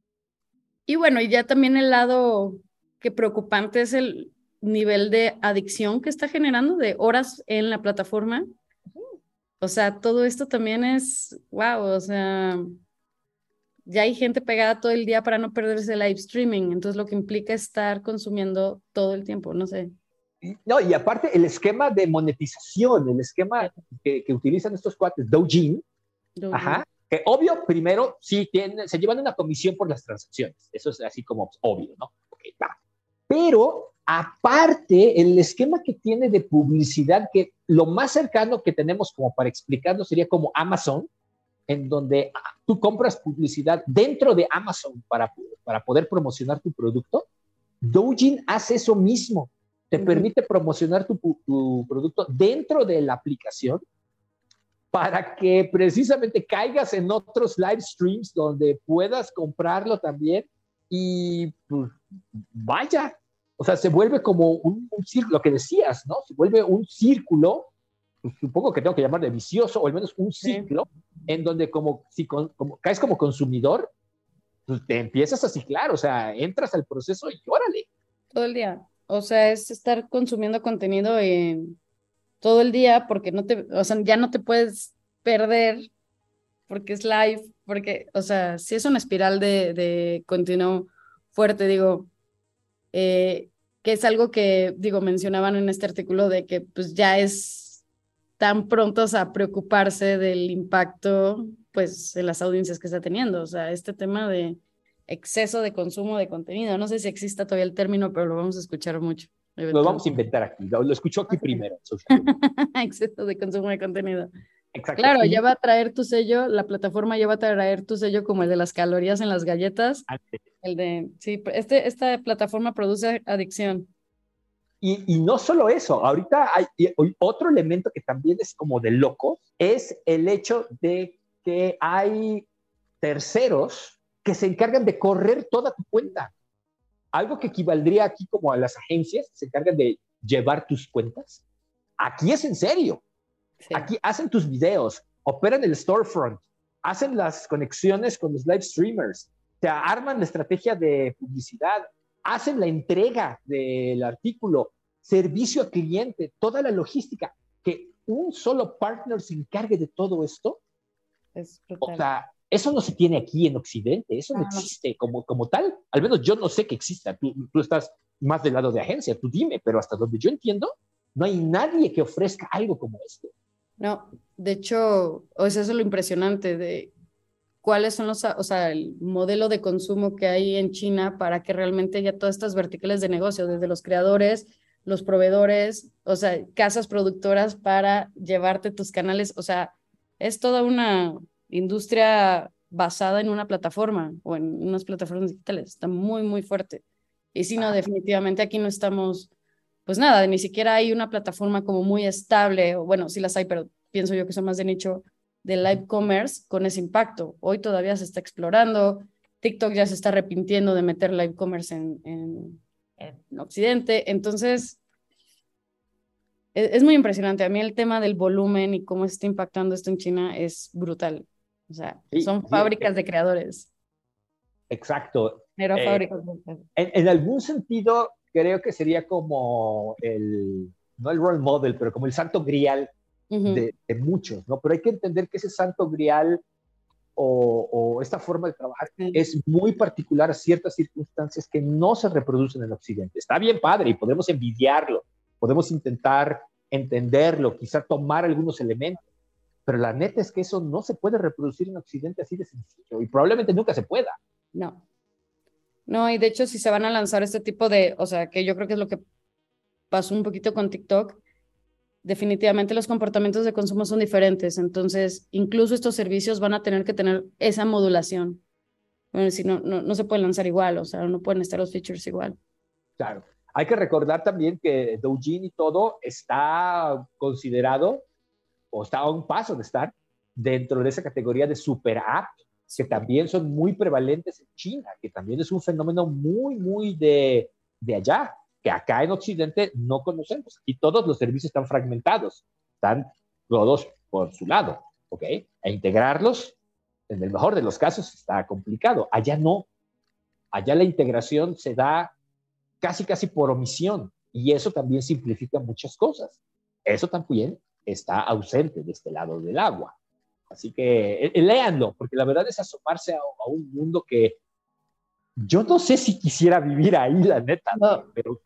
Y bueno, y ya también el lado que preocupante es el nivel de adicción que está generando de horas en la plataforma. O sea, todo esto también es, wow, o sea, ya hay gente pegada todo el día para no perderse el live streaming, entonces lo que implica estar consumiendo todo el tiempo, no sé. No, y aparte el esquema de monetización, el esquema que utilizan estos cuates, Douyin, que obvio, primero, sí, se llevan una comisión por las transacciones, eso es así como obvio, ¿no? Okay, pero aparte, el esquema que tiene de publicidad, que lo más cercano que tenemos como para explicarlo sería como Amazon, en donde tú compras publicidad dentro de Amazon para poder promocionar tu producto. Douyin hace eso mismo, te permite promocionar tu producto dentro de la aplicación para que precisamente caigas en otros live streams donde puedas comprarlo también y pues, vaya, o sea, se vuelve como un círculo, lo que decías, ¿no? Se vuelve un círculo, pues, supongo que tengo que llamar de vicioso, o al menos un ciclo, en donde como caes como consumidor, pues te empiezas a ciclar, o sea, entras al proceso y órale. Todo el día. O sea, es estar consumiendo contenido todo el día porque o sea, ya no te puedes perder porque es live, porque, o sea, sí es una espiral de continuo fuerte, digo, que es algo que, digo, mencionaban en este artículo de que pues ya es tan prontos a preocuparse del impacto, pues, en las audiencias que está teniendo, o sea, este tema de exceso de consumo de contenido, no sé si exista todavía el término, pero lo vamos a escuchar mucho. Lo vamos a inventar aquí, lo escucho aquí primero. En social media. Exceso de consumo de contenido. Exacto. Claro, ya va a traer tu sello, la plataforma ya va a traer tu sello como el de las calorías en las galletas. El de, sí, esta plataforma produce adicción. Y no solo eso, ahorita hay otro elemento que también es como de loco, es el hecho de que hay terceros que se encargan de correr toda tu cuenta. Algo que equivaldría aquí como a las agencias que se encargan de llevar tus cuentas. Aquí es en serio. Sí. Aquí hacen tus videos, operan el storefront, hacen las conexiones con los live streamers, te arman la estrategia de publicidad, hacen la entrega del artículo, servicio al cliente, toda la logística. Que un solo partner se encargue de todo esto. Es brutal. O sea, eso no se tiene aquí en Occidente, eso no existe como tal. Al menos yo no sé que exista. Tú estás más del lado de agencia, tú dime, pero hasta donde yo entiendo, no hay nadie que ofrezca algo como esto. No, de hecho, o sea, eso es lo impresionante de cuáles son o sea, el modelo de consumo que hay en China para que realmente ya todas estas verticales de negocio, desde los creadores, los proveedores, o sea, casas productoras para llevarte tus canales, o sea, es toda una industria basada en una plataforma o en unas plataformas digitales, está muy, muy fuerte. Y si no, definitivamente aquí no estamos, pues nada, ni siquiera hay una plataforma como muy estable, o bueno, sí las hay, pero pienso yo que son más de nicho, de live commerce con ese impacto. Hoy todavía se está explorando, TikTok ya se está arrepintiendo de meter live commerce en Occidente, entonces es muy impresionante. A mí el tema del volumen y cómo se está impactando esto en China es brutal. O sea, son fábricas de creadores. Exacto. Pero fábricas en algún sentido, creo que sería como no el role model, pero como el santo grial de muchos, ¿no? Pero hay que entender que ese santo grial o esta forma de trabajar es muy particular a ciertas circunstancias que no se reproducen en Occidente. Está bien padre y podemos envidiarlo, podemos intentar entenderlo, quizá tomar algunos elementos, pero la neta es que eso no se puede reproducir en Occidente así de sencillo y probablemente nunca se pueda. No. No, y de hecho si se van a lanzar este tipo de, o sea, que yo creo que es lo que pasó un poquito con TikTok, definitivamente los comportamientos de consumo son diferentes, entonces incluso estos servicios van a tener que tener esa modulación. Bueno, si no se pueden lanzar igual, o sea, no pueden estar los features igual. Claro. Hay que recordar también que Douyin y todo está considerado o está a un paso de estar dentro de esa categoría de super app, que también son muy prevalentes en China, que también es un fenómeno muy, muy de allá, que acá en Occidente no conocemos. Y todos los servicios están fragmentados, están todos por su lado, ¿ok? E integrarlos, en el mejor de los casos, está complicado. Allá no. Allá la integración se da casi por omisión, y eso también simplifica muchas cosas. Eso también está ausente de este lado del agua. Así que léanlo, porque la verdad es asomarse a un mundo que yo no sé si quisiera vivir ahí, la neta, no. pero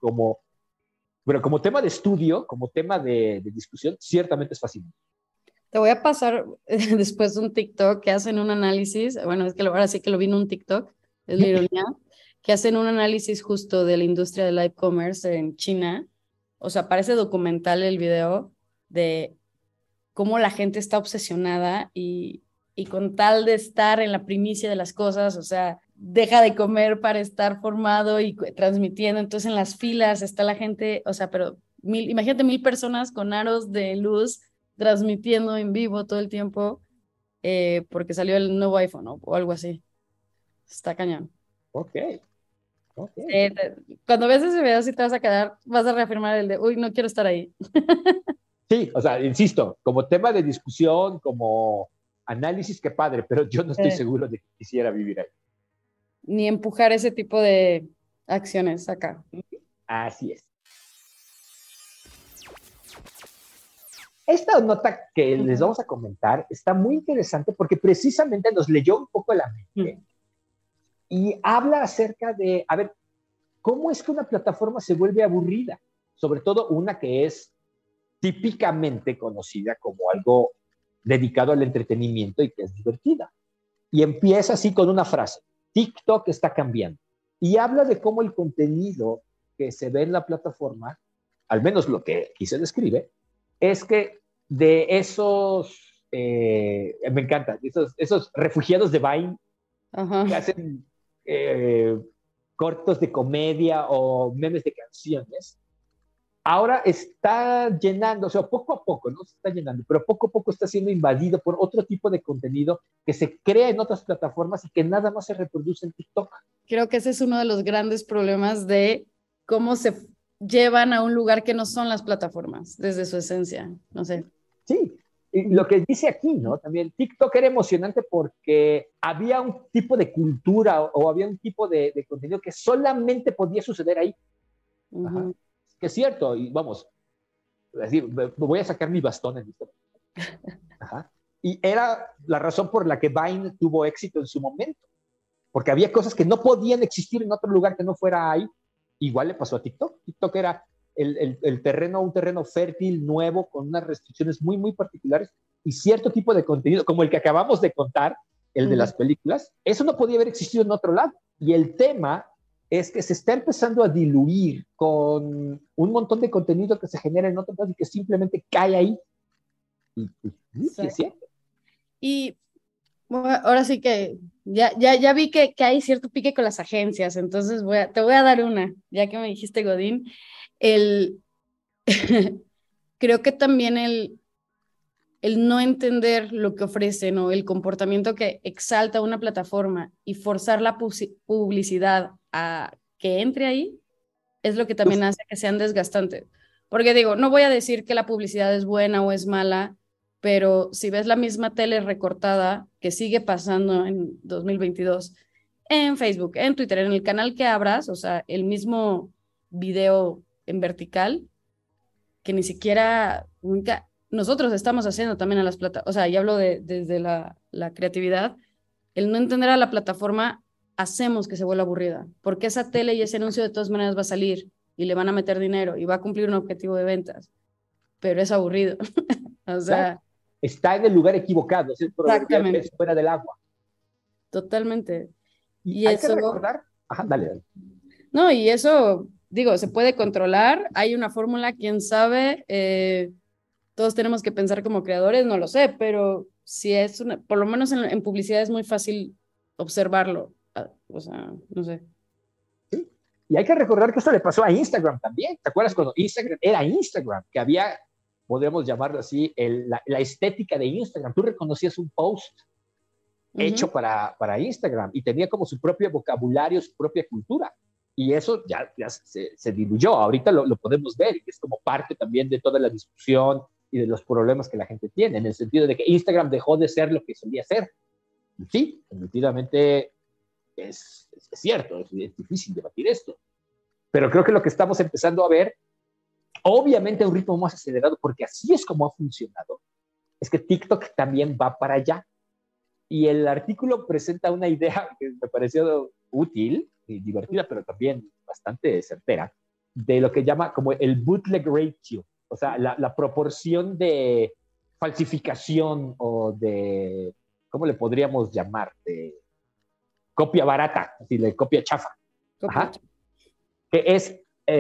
como tema de estudio, como tema de discusión, ciertamente es fascinante. Te voy a pasar después un TikTok que hacen un análisis, bueno, es que ahora sí que lo vi en un TikTok, es la ironía, que hacen un análisis justo de la industria del live commerce en China. O sea, parece documental el video de cómo la gente está obsesionada y con tal de estar en la primicia de las cosas, o sea, deja de comer para estar formado y transmitiendo. Entonces en las filas está la gente, o sea, pero imagínate 1,000 personas con aros de luz transmitiendo en vivo todo el tiempo porque salió el nuevo iPhone o algo así. Está cañón. Ok. Cuando ves ese video sí te vas a quedar, vas a reafirmar el de, uy, no quiero estar ahí. Sí, o sea, insisto, como tema de discusión, como análisis, qué padre, pero yo no estoy seguro de que quisiera vivir ahí. ni empujar ese tipo de acciones acá. Así es. Esta nota que les vamos a comentar está muy interesante porque precisamente nos leyó un poco la mente y habla acerca de, a ver, ¿cómo es que una plataforma se vuelve aburrida? Sobre todo una que es típicamente conocida como algo dedicado al entretenimiento y que es divertida. Y empieza así con una frase: TikTok está cambiando. Y habla de cómo el contenido que se ve en la plataforma, al menos lo que aquí se describe, es que de esos, me encanta, esos refugiados de Vine que hacen cortos de comedia o memes de canciones, ahora está llenando, o sea, poco a poco, no se está llenando, pero poco a poco está siendo invadido por otro tipo de contenido que se crea en otras plataformas y que nada más se reproduce en TikTok. Creo que ese es uno de los grandes problemas de cómo se llevan a un lugar que no son las plataformas, desde su esencia, no sé. Sí, y lo que dice aquí, ¿no? También TikTok era emocionante porque había un tipo de cultura o había un tipo de contenido que solamente podía suceder ahí. Ajá. Que es cierto, y vamos, decir, voy a sacar mi bastón en esto. Ajá. Y era la razón por la que Vine tuvo éxito en su momento, porque había cosas que no podían existir en otro lugar que no fuera ahí. Igual le pasó a TikTok. TikTok era el terreno, un terreno fértil, nuevo, con unas restricciones muy, muy particulares y cierto tipo de contenido, como el que acabamos de contar, el de las películas, eso no podía haber existido en otro lado. Y el tema es que se está empezando a diluir con un montón de contenido que se genera en otro lado y que simplemente cae ahí. Y sí, es cierto. Y bueno, ahora sí que ya vi que hay cierto pique con las agencias, entonces te voy a dar una, ya que me dijiste Godín. Creo que también el no entender lo que ofrecen o el comportamiento que exalta una plataforma y forzar la publicidad a que entre ahí es lo que también hace que sean desgastantes. Porque digo, no voy a decir que la publicidad es buena o es mala, pero si ves la misma tele recortada que sigue pasando en 2022 en Facebook, en Twitter, en el canal que abras, o sea, el mismo video en vertical, que ni siquiera nosotros estamos haciendo también a las plataformas, o sea, y hablo desde la creatividad, el no entender a la plataforma hacemos que se vuelva aburrida, porque esa tele y ese anuncio de todas maneras va a salir y le van a meter dinero y va a cumplir un objetivo de ventas, pero es aburrido. O sea, está en el lugar equivocado, es el proverbial pez fuera del agua. Totalmente. Y hay eso, que recordar, ajá, dale. No, y eso, digo, se puede controlar, hay una fórmula, quién sabe, todos tenemos que pensar como creadores, no lo sé, pero si es por lo menos en publicidad es muy fácil observarlo, o sea, no sé. Sí. Y hay que recordar que esto le pasó a Instagram también. ¿Te acuerdas cuando Instagram era Instagram? Que había, podríamos llamarlo así, la estética de Instagram. Tú reconocías un post hecho para Instagram y tenía como su propio vocabulario, su propia cultura. Y eso ya se diluyó. Ahorita lo podemos ver y es como parte también de toda la discusión y de los problemas que la gente tiene, en el sentido de que Instagram dejó de ser lo que solía ser. Y sí, definitivamente es cierto, es difícil debatir esto. Pero creo que lo que estamos empezando a ver, obviamente a un ritmo más acelerado, porque así es como ha funcionado, es que TikTok también va para allá. Y el artículo presenta una idea que me pareció útil y divertida, pero también bastante certera, de lo que llama como el bootleg ratio, o sea, la proporción de falsificación o de, ¿cómo le podríamos llamar? De copia barata, así de copia chafa. Ajá. Que es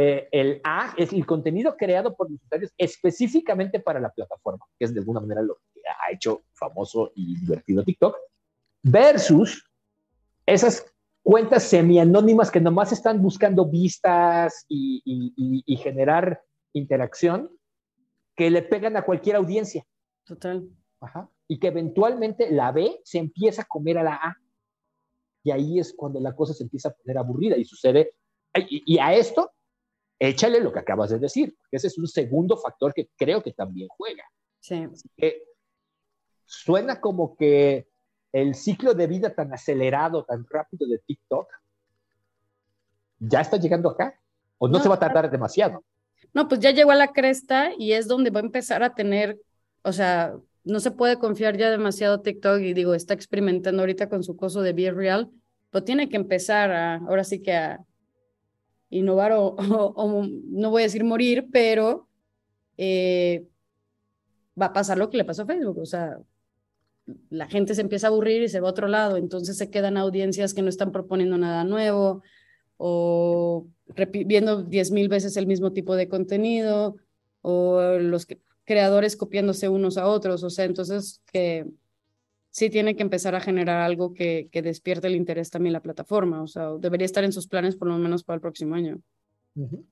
es el contenido creado por los usuarios específicamente para la plataforma, que es de alguna manera lo que ha hecho famoso y divertido TikTok, versus esas cuentas semi-anónimas que nomás están buscando vistas y generar interacción que le pegan a cualquier audiencia. Total. Ajá. Y que eventualmente la B se empieza a comer a la A. Y ahí es cuando la cosa se empieza a poner aburrida y sucede. Y a esto, échale lo que acabas de decir, porque ese es un segundo factor que creo que también juega. Sí. Así que suena como que el ciclo de vida tan acelerado, tan rápido de TikTok, ya está llegando acá, o no se va a tardar demasiado. No, pues ya llegó a la cresta y es donde va a empezar a tener, o sea, no se puede confiar ya demasiado TikTok y digo, está experimentando ahorita con su coso de Be Real, pero tiene que empezar ahora sí que a innovar o no voy a decir morir, pero va a pasar lo que le pasó a Facebook, o sea, la gente se empieza a aburrir y se va a otro lado, entonces se quedan audiencias que no están proponiendo nada nuevo o viendo 10,000 veces el mismo tipo de contenido o los creadores copiándose unos a otros, o sea, entonces que sí tiene que empezar a generar algo que despierte el interés también la plataforma, o sea, debería estar en sus planes por lo menos para el próximo año. Uh-huh.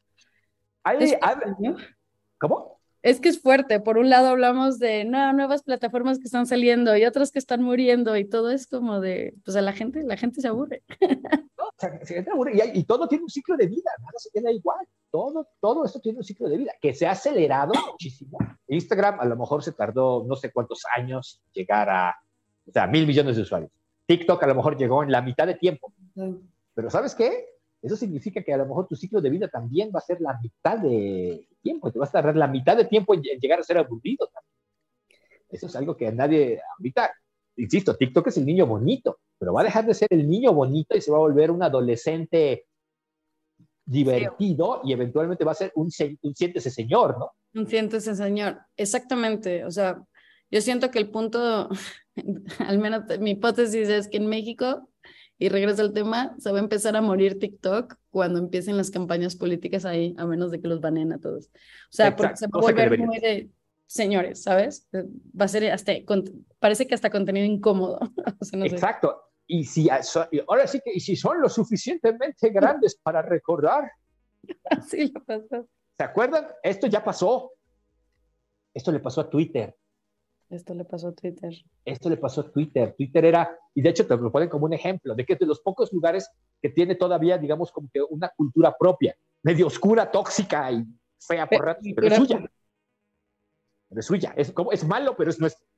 ¿Cómo? Es que es fuerte. Por un lado hablamos de nuevas plataformas que están saliendo y otras que están muriendo y todo es como de, pues a la gente se aburre. No, se aburre y todo tiene un ciclo de vida, nada se queda igual. Todo esto tiene un ciclo de vida que se ha acelerado muchísimo. Instagram a lo mejor se tardó no sé cuántos años llegar a, o sea, 1,000 millones de usuarios. TikTok a lo mejor llegó en la mitad de tiempo. Pero ¿sabes qué? Eso significa que a lo mejor tu ciclo de vida también va a ser la mitad de tiempo. Te vas a tardar la mitad de tiempo en llegar a ser aburrido también. Eso es algo que nadie, ahorita, insisto, TikTok es el niño bonito, pero va a dejar de ser el niño bonito y se va a volver un adolescente divertido y eventualmente va a ser un siéntese señor, ¿no? Un siéntese señor, exactamente. O sea, yo siento que el punto, al menos mi hipótesis es que en México, y regreso al tema, se va a empezar a morir TikTok cuando empiecen las campañas políticas ahí, a menos de que los baneen a todos. O sea, porque se va a volver muy de señores, ¿sabes? Va a ser hasta, parece que hasta contenido incómodo. O sea, no exacto. Sé. Y ahora sí que, y si son lo suficientemente grandes para recordar. Sí, lo pasó. ¿Se acuerdan? Esto ya pasó. Esto le pasó a Twitter. Esto le pasó a Twitter. Esto le pasó a Twitter. Twitter era, y de hecho te lo ponen como un ejemplo, de que es de los pocos lugares que tiene todavía, digamos, como que una cultura propia, medio oscura, tóxica y fea por ratos, pero es suya. Pero es suya. Es malo, pero es nuestro.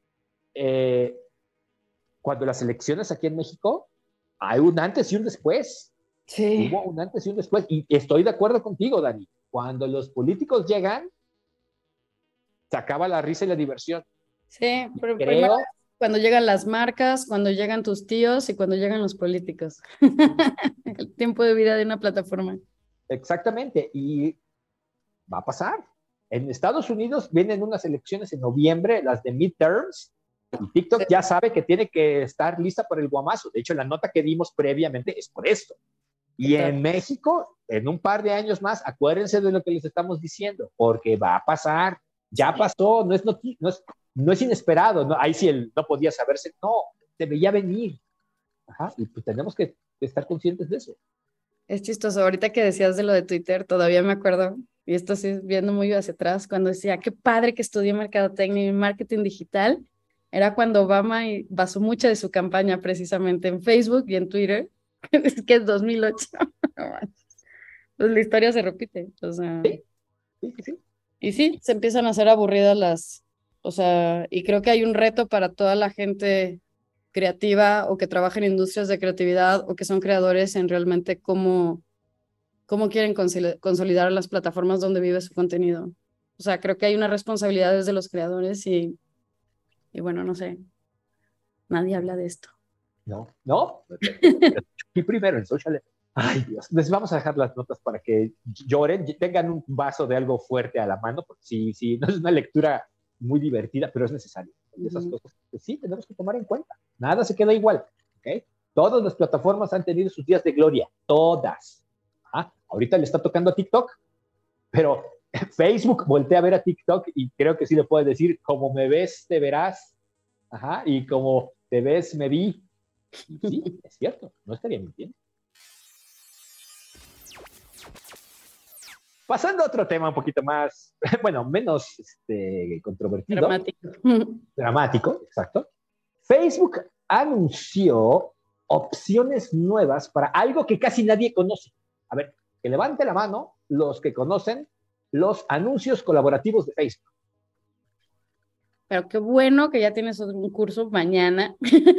Cuando las elecciones aquí en México, hay un antes y un después. Sí. Hubo un antes y un después. Y estoy de acuerdo contigo, Dani. Cuando los políticos llegan, se acaba la risa y la diversión. Sí, pero primero cuando llegan las marcas, cuando llegan tus tíos y cuando llegan los políticos. El tiempo de vida de una plataforma. Exactamente, y va a pasar. En Estados Unidos vienen unas elecciones en noviembre, las de midterms, y TikTok ya sabe que tiene que estar lista para el guamazo. De hecho, la nota que dimos previamente es por esto. Y en México, en un par de años más, acuérdense de lo que les estamos diciendo, porque va a pasar. Ya pasó, no es inesperado, no, ahí sí no podía saberse, no, se veía venir. Ajá, y pues tenemos que estar conscientes de eso. Es chistoso, ahorita que decías de lo de Twitter, todavía me acuerdo, y esto sí, viendo muy hacia atrás, cuando decía, qué padre que estudié mercadotecnia y marketing digital, era cuando Obama basó mucha de su campaña precisamente en Facebook y en Twitter, es que es 2008, pues la historia se repite, o sea... Sí. Y sí, se empiezan a hacer aburridas o sea, y creo que hay un reto para toda la gente creativa o que trabaja en industrias de creatividad o que son creadores en realmente cómo quieren consolidar las plataformas donde vive su contenido. O sea, creo que hay una responsabilidad desde los creadores y bueno, no sé, nadie habla de esto. No. Y primero en social. Ay, Dios. Les vamos a dejar las notas para que lloren, tengan un vaso de algo fuerte a la mano, porque sí, no es una lectura muy divertida, pero es necesario. Esas cosas que sí tenemos que tomar en cuenta. Nada se queda igual. ¿Okay? Todas las plataformas han tenido sus días de gloria. Todas. Ahorita le está tocando a TikTok, pero Facebook voltea a ver a TikTok y creo que sí le puedes decir, como me ves, te verás. Y como te ves, me vi. Y sí, es cierto, no estaría mintiendo. Pasando a otro tema un poquito más, bueno, menos controvertido. Dramático, exacto. Facebook anunció opciones nuevas para algo que casi nadie conoce. A ver, que levante la mano los que conocen los anuncios colaborativos de Facebook. pero qué bueno que ya tienes un curso mañana.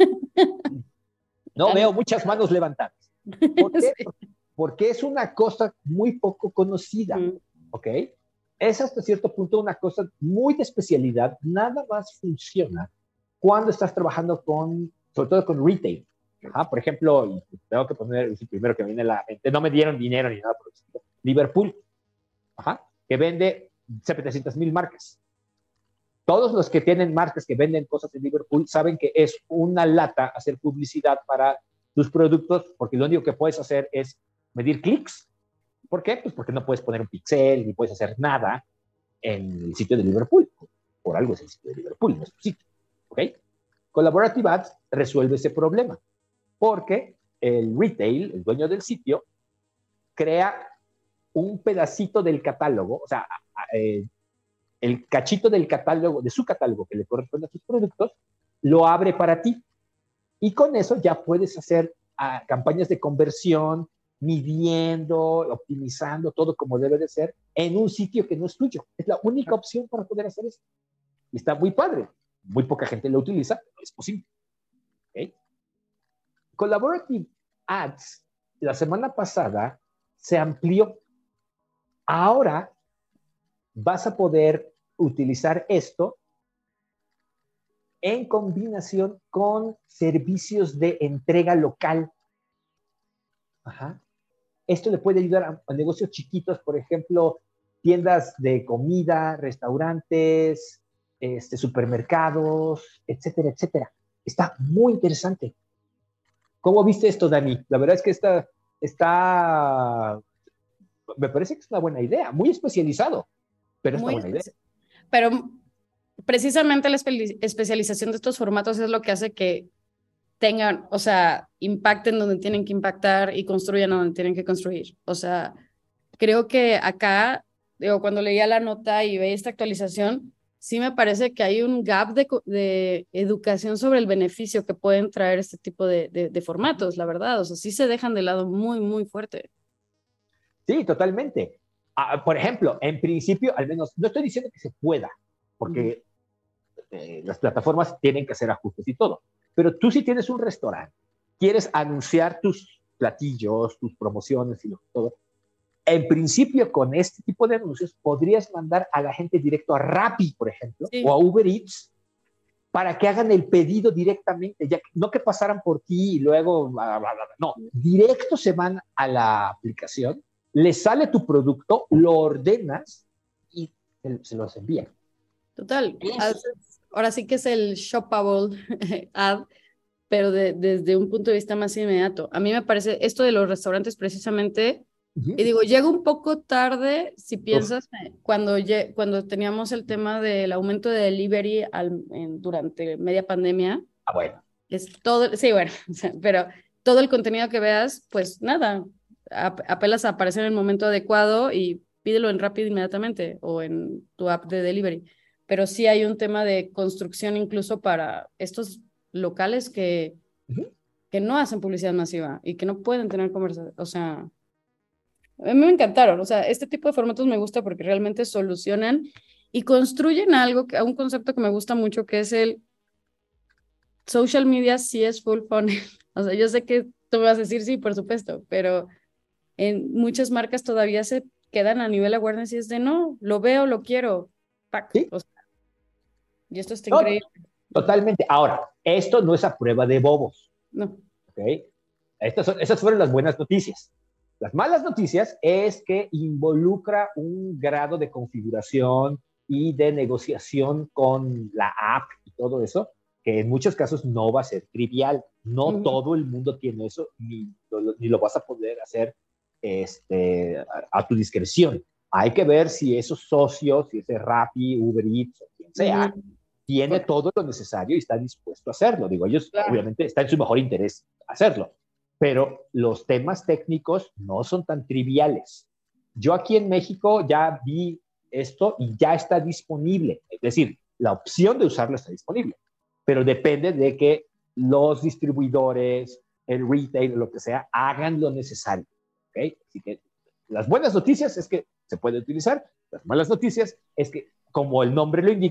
No veo muchas manos levantadas. ¿Por qué? Sí. Porque es una cosa muy poco conocida, ¿ok? Es hasta cierto punto una cosa muy de especialidad, nada más funciona cuando estás trabajando sobre todo con retail. Por ejemplo, y tengo que poner el primero que me viene a la mente, no me dieron dinero ni nada por el estilo, Liverpool, que vende 700,000 marcas. Todos los que tienen marcas que venden cosas en Liverpool saben que es una lata hacer publicidad para tus productos, porque lo único que puedes hacer es medir clics. ¿Por qué? Pues porque no puedes poner un pixel ni puedes hacer nada en el sitio de Liverpool. Por algo es el sitio de Liverpool, no es tu sitio. ¿Ok? Collaborative Ads resuelve ese problema porque el retail, el dueño del sitio, crea un pedacito del catálogo, o sea, el cachito del catálogo, de su catálogo que le corresponde a tus productos, lo abre para ti. Y con eso ya puedes hacer campañas de conversión, midiendo, optimizando todo como debe de ser en un sitio que no es tuyo. Es la única opción para poder hacer eso. Y está muy padre. Muy poca gente lo utiliza, pero es posible. ¿Okay? Collaborative Ads, la semana pasada, se amplió. Ahora vas a poder utilizar esto en combinación con servicios de entrega local. Esto le puede ayudar a negocios chiquitos, por ejemplo, tiendas de comida, restaurantes, supermercados, etcétera, etcétera. Está muy interesante. ¿Cómo viste esto, Dani? La verdad es que me parece que es una buena idea, muy especializado, pero es una buena idea. Pero precisamente la especialización de estos formatos es lo que hace que tengan, o sea, impacten donde tienen que impactar y construyan donde tienen que construir. O sea, creo que acá, digo, cuando leía la nota y veía esta actualización, sí me parece que hay un gap de educación sobre el beneficio que pueden traer este tipo de formatos, la verdad. O sea, sí se dejan de lado muy, muy fuerte. Sí, totalmente. Por ejemplo, en principio, al menos, no estoy diciendo que se pueda, porque las plataformas tienen que hacer ajustes y todo. Pero tú si tienes un restaurante, quieres anunciar tus platillos, tus promociones y todo, en principio con este tipo de anuncios podrías mandar a la gente directo a Rappi, por ejemplo, o a Uber Eats, para que hagan el pedido directamente, ya no que pasaran por ti y luego, no, directo se van a la aplicación, les sale tu producto, lo ordenas y se los envían. Total. Ahora sí que es el shoppable ad, pero desde un punto de vista más inmediato. A mí me parece esto de los restaurantes precisamente, y digo, llega un poco tarde si piensas cuando teníamos el tema del aumento de delivery durante media pandemia. Bueno. Es todo, sí, bueno, pero todo el contenido que veas, pues nada, apelas a aparecer en el momento adecuado y pídelo en Rappi inmediatamente o en tu app de delivery. Pero sí hay un tema de construcción incluso para estos locales que no hacen publicidad masiva y que no pueden tener conversación. O sea, a mí me encantaron. O sea, este tipo de formatos me gusta porque realmente solucionan y construyen algo, un concepto que me gusta mucho, que es el social media sí es full funnel. O sea, yo sé que tú me vas a decir sí, por supuesto, pero en muchas marcas todavía se quedan a nivel awareness y es de no, lo veo, lo quiero. ¿Sí? O sea, y esto está increíble. Totalmente. Ahora, esto no es a prueba de bobos. No. ¿Okay? Esas fueron las buenas noticias. Las malas noticias es que involucra un grado de configuración y de negociación con la app y todo eso, que en muchos casos no va a ser trivial. No todo el mundo tiene eso, ni lo vas a poder hacer a tu discreción. Hay que ver si esos socios, si ese Rappi, Uber Eats, o quien sea, tiene todo lo necesario y está dispuesto a hacerlo. Digo, ellos obviamente está en su mejor interés hacerlo, pero los temas técnicos no son tan triviales. Yo aquí en México ya vi esto y ya está disponible. Es decir, la opción de usarlo está disponible, pero depende de que los distribuidores, el retail, lo que sea, hagan lo necesario. ¿Okay? Así que las buenas noticias es que se puede utilizar, las malas noticias es que, como el nombre lo indica,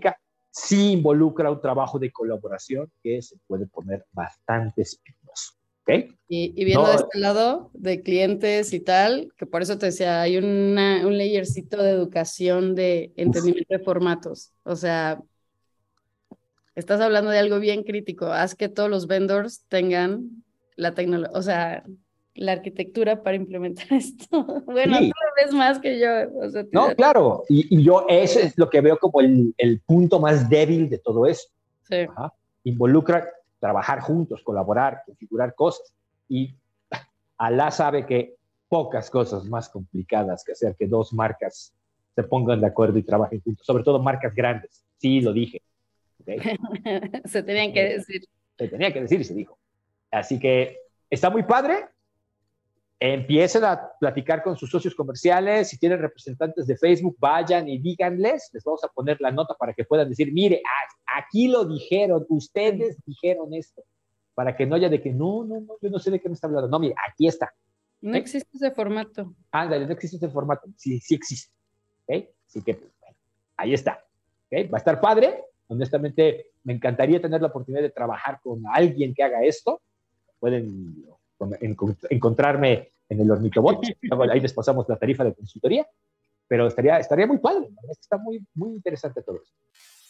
sí involucra un trabajo de colaboración que se puede poner bastante espinoso. ¿Okay? Y viendo No, de este lado de clientes y tal, que por eso te decía, hay un layercito de educación de entendimiento de formatos. O sea, estás hablando de algo bien crítico. Haz que todos los vendors tengan la tecnología, o sea, la arquitectura para implementar esto. Bueno, tú sí, lo ves más que yo. O sea, no, claro. Y yo eso es lo que veo como el punto más débil de todo esto. sí. Ajá. Involucra trabajar juntos, colaborar, configurar cosas. Y Alá sabe que pocas cosas más complicadas que hacer que dos marcas se pongan de acuerdo y trabajen juntos, sobre todo marcas grandes. Sí, lo dije. ¿Okay? Se tenían que decir. Se tenía que decir y se dijo. Así que está muy padre. Empiecen a platicar con sus socios comerciales. Si tienen representantes de Facebook, vayan y díganles. Les vamos a poner la nota para que puedan decir, mire, aquí lo dijeron, ustedes dijeron esto. Para que no haya de que, no, yo no sé de qué me está hablando. No, mire, aquí está. No existe ese formato. Ándale, no existe ese formato. Sí, sí existe. ¿Okay? Así que, bueno, ahí está. ¿Okay? Va a estar padre. Honestamente, me encantaría tener la oportunidad de trabajar con alguien que haga esto. Pueden encontrarme en el Ornitobot. Ahí les pasamos la tarifa de consultoría. Pero estaría muy padre. Está muy, muy interesante todo eso.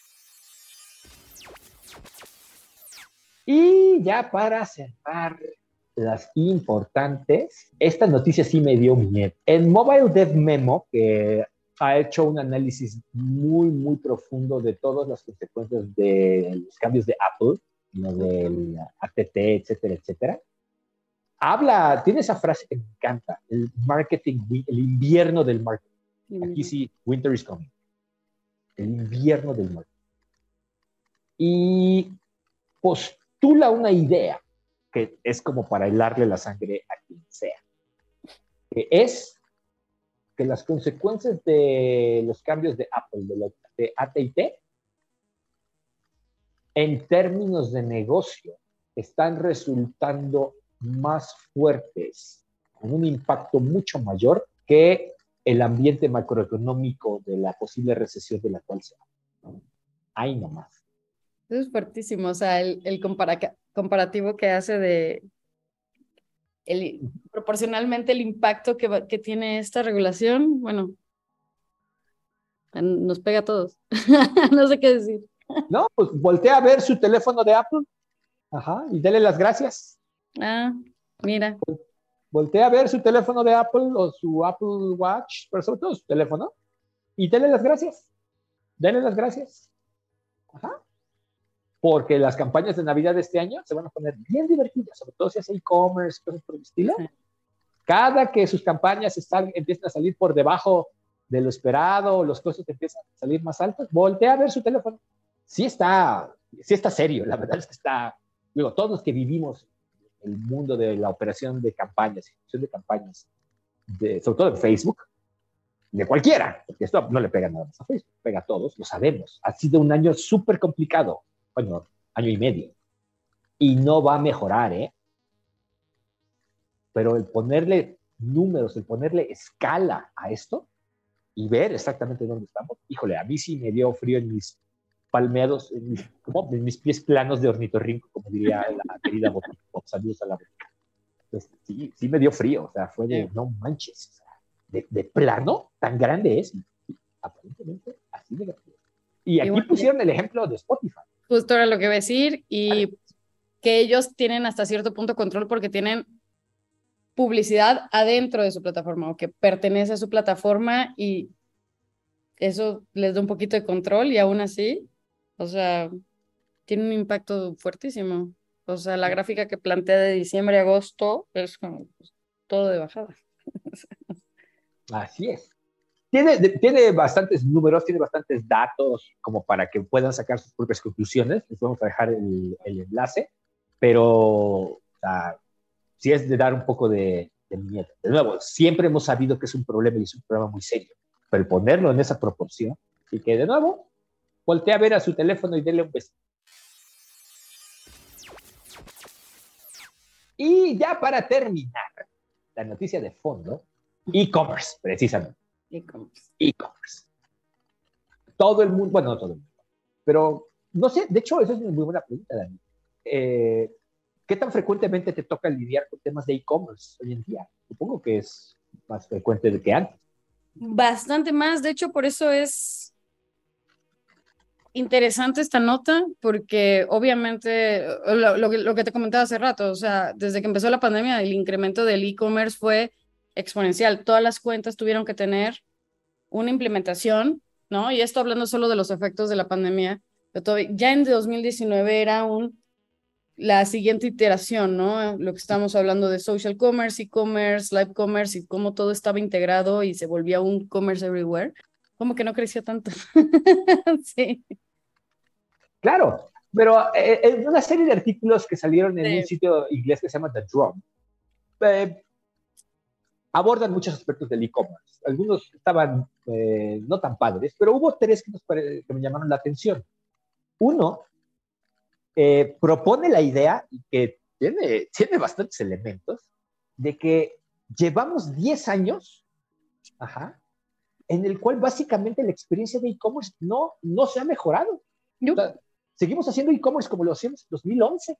Y ya para cerrar las importantes, esta noticia sí me dio miedo. En Mobile Dev Memo, que ha hecho un análisis muy, muy profundo de todas las consecuencias de los cambios de Apple, ¿no? Del ATT, etcétera, etcétera. Tiene esa frase que me encanta, el invierno del marketing. Aquí sí, winter is coming. El invierno del marketing. Y postula una idea que es como para helarle la sangre a quien sea, que es que las consecuencias de los cambios de Apple, de AT&T, en términos de negocio, están resultando más fuertes, con un impacto mucho mayor que el ambiente macroeconómico de la posible recesión de la cual se habla. Ahí nomás. Eso es fuertísimo, o sea, el comparativo que hace de proporcionalmente el impacto que tiene esta regulación, bueno, nos pega a todos. No sé qué decir. No, pues voltea a ver su teléfono de Apple, ajá, y dele las gracias. Ah, mira. Voltea a ver su teléfono de Apple o su Apple Watch, pero sobre todo su teléfono, y dele las gracias. Dele las gracias. Ajá. Porque las campañas de Navidad de este año se van a poner bien divertidas, sobre todo si hace e-commerce, cosas por el estilo. Sí. Cada que sus campañas empiezan a salir por debajo de lo esperado, los costos empiezan a salir más altos, voltea a ver su teléfono. Sí está serio, la verdad es que está, digo, todos los que vivimos el mundo de la operación de campañas, ejecución de campañas, sobre todo en Facebook, de cualquiera, porque esto no le pega nada más a Facebook, pega a todos, lo sabemos. Ha sido un año súper complicado, bueno, año y medio, y no va a mejorar, ¿eh? Pero el ponerle números, el ponerle escala a esto y ver exactamente dónde estamos, híjole, a mí sí me dio frío en mis palmeados, en mis pies planos de ornitorrinco, como diría la querida Botica. Saludos a la Botica. Pues, sí me dio frío, o sea, fue de no manches, o sea, de plano, tan grande es, y aparentemente así de grande. Y aquí bueno, pusieron el ejemplo de Spotify. Justo era lo que iba a decir, y que ellos tienen hasta cierto punto control porque tienen publicidad adentro de su plataforma o que pertenece a su plataforma y eso les da un poquito de control y aún así, o sea, tiene un impacto fuertísimo. O sea, la gráfica que plantea de diciembre a agosto es como pues, todo de bajada. Así es. Tiene bastantes números, tiene bastantes datos como para que puedan sacar sus propias conclusiones. Les vamos a dejar el enlace, pero o sea, sí es de dar un poco de miedo. De nuevo, siempre hemos sabido que es un problema y es un problema muy serio, pero ponerlo en esa proporción y que de nuevo voltea a ver a su teléfono y dele un beso. Y ya para terminar, la noticia de fondo, e-commerce, precisamente. E-commerce. E-commerce. Todo el mundo, bueno, no todo el mundo, Pero no sé, de hecho, esa es una muy buena pregunta, Dani. ¿Qué tan frecuentemente te toca lidiar con temas de e-commerce hoy en día? Supongo que es más frecuente de que antes. Bastante más, de hecho, por eso es interesante esta nota, porque obviamente lo que te comentaba hace rato, o sea, desde que empezó la pandemia, el incremento del e-commerce fue exponencial. Todas las cuentas tuvieron que tener una implementación, ¿no? Y esto hablando solo de los efectos de la pandemia, ya en 2019 era la siguiente iteración, ¿no? Lo que estamos hablando de social commerce, e-commerce, live commerce y cómo todo estaba integrado y se volvía un commerce everywhere. Como que no creció tanto. Sí. Claro, pero en una serie de artículos que salieron en Sí. un sitio inglés que se llama The Drum, abordan muchos aspectos del e-commerce. Algunos estaban no tan padres, pero hubo tres que me llamaron la atención. Uno, propone la idea, y que tiene bastantes elementos, de que llevamos 10 años, en el cual básicamente la experiencia de e-commerce no se ha mejorado. O sea, seguimos haciendo e-commerce como lo hacíamos en 2011.